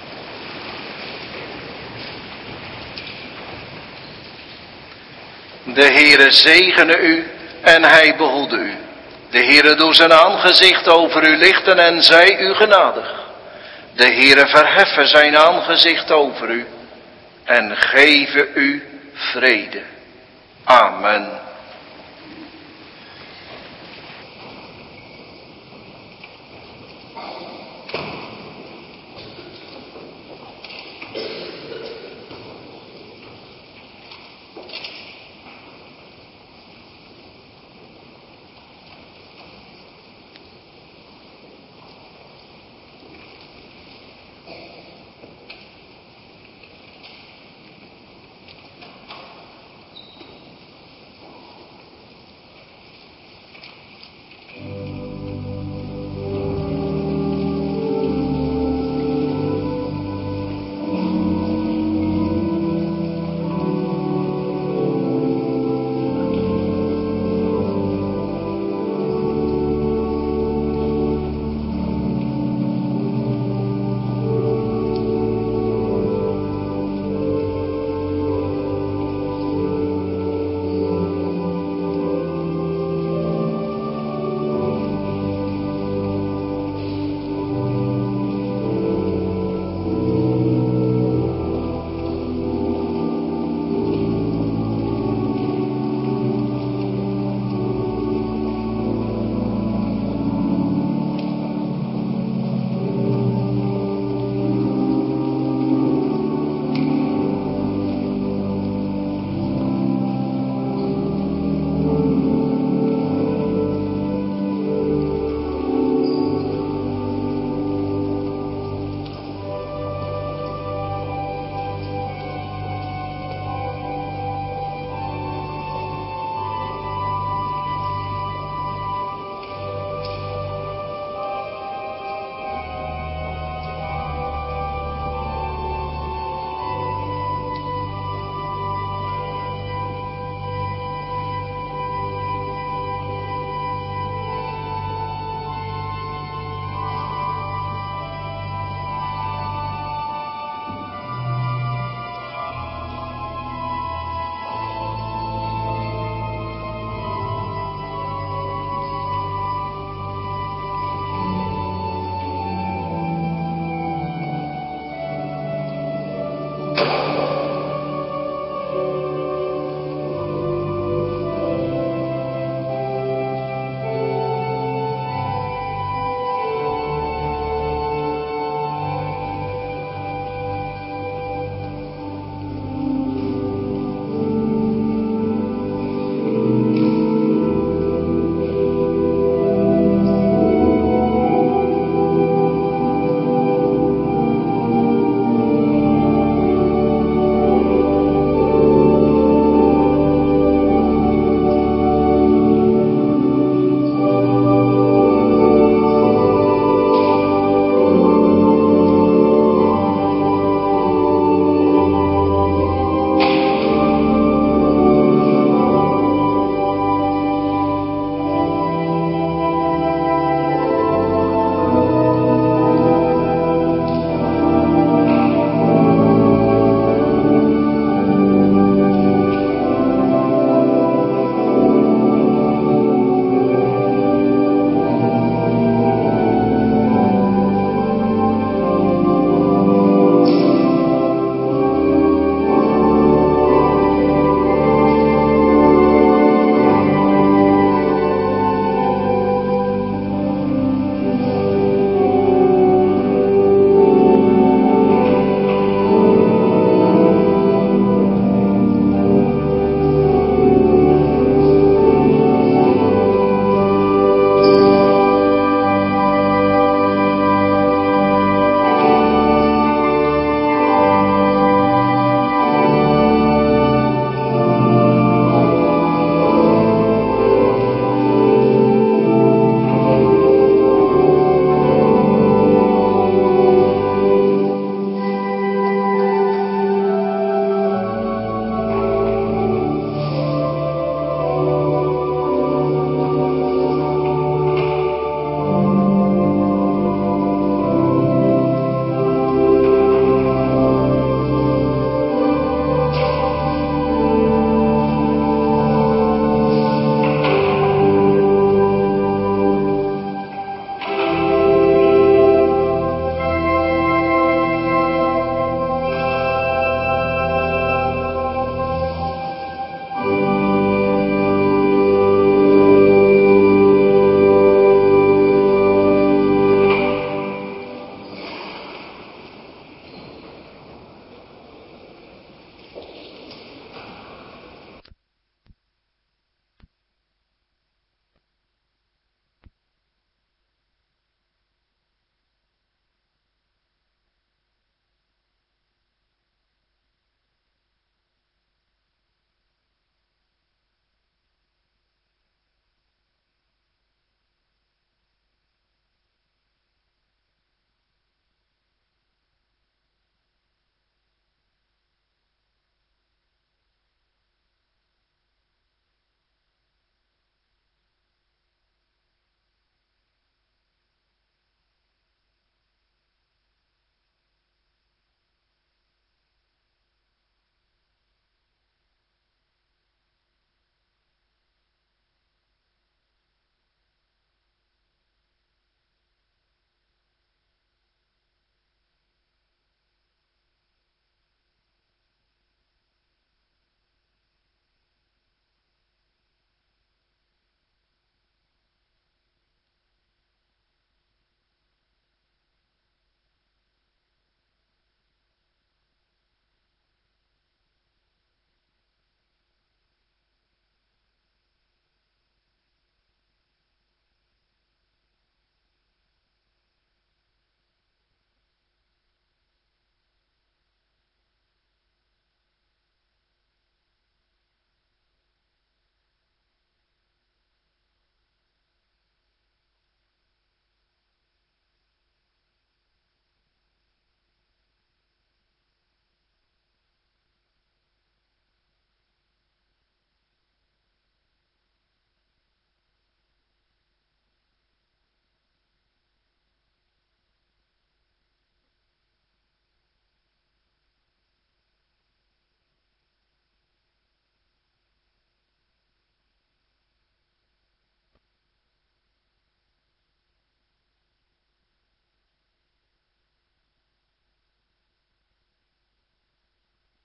Speaker 1: De Heere zegene u en hij behoede u. De Heere doe zijn aangezicht over u lichten en zij u genadig. De Heere verheffen zijn aangezicht over u en geven u vrede. Amen.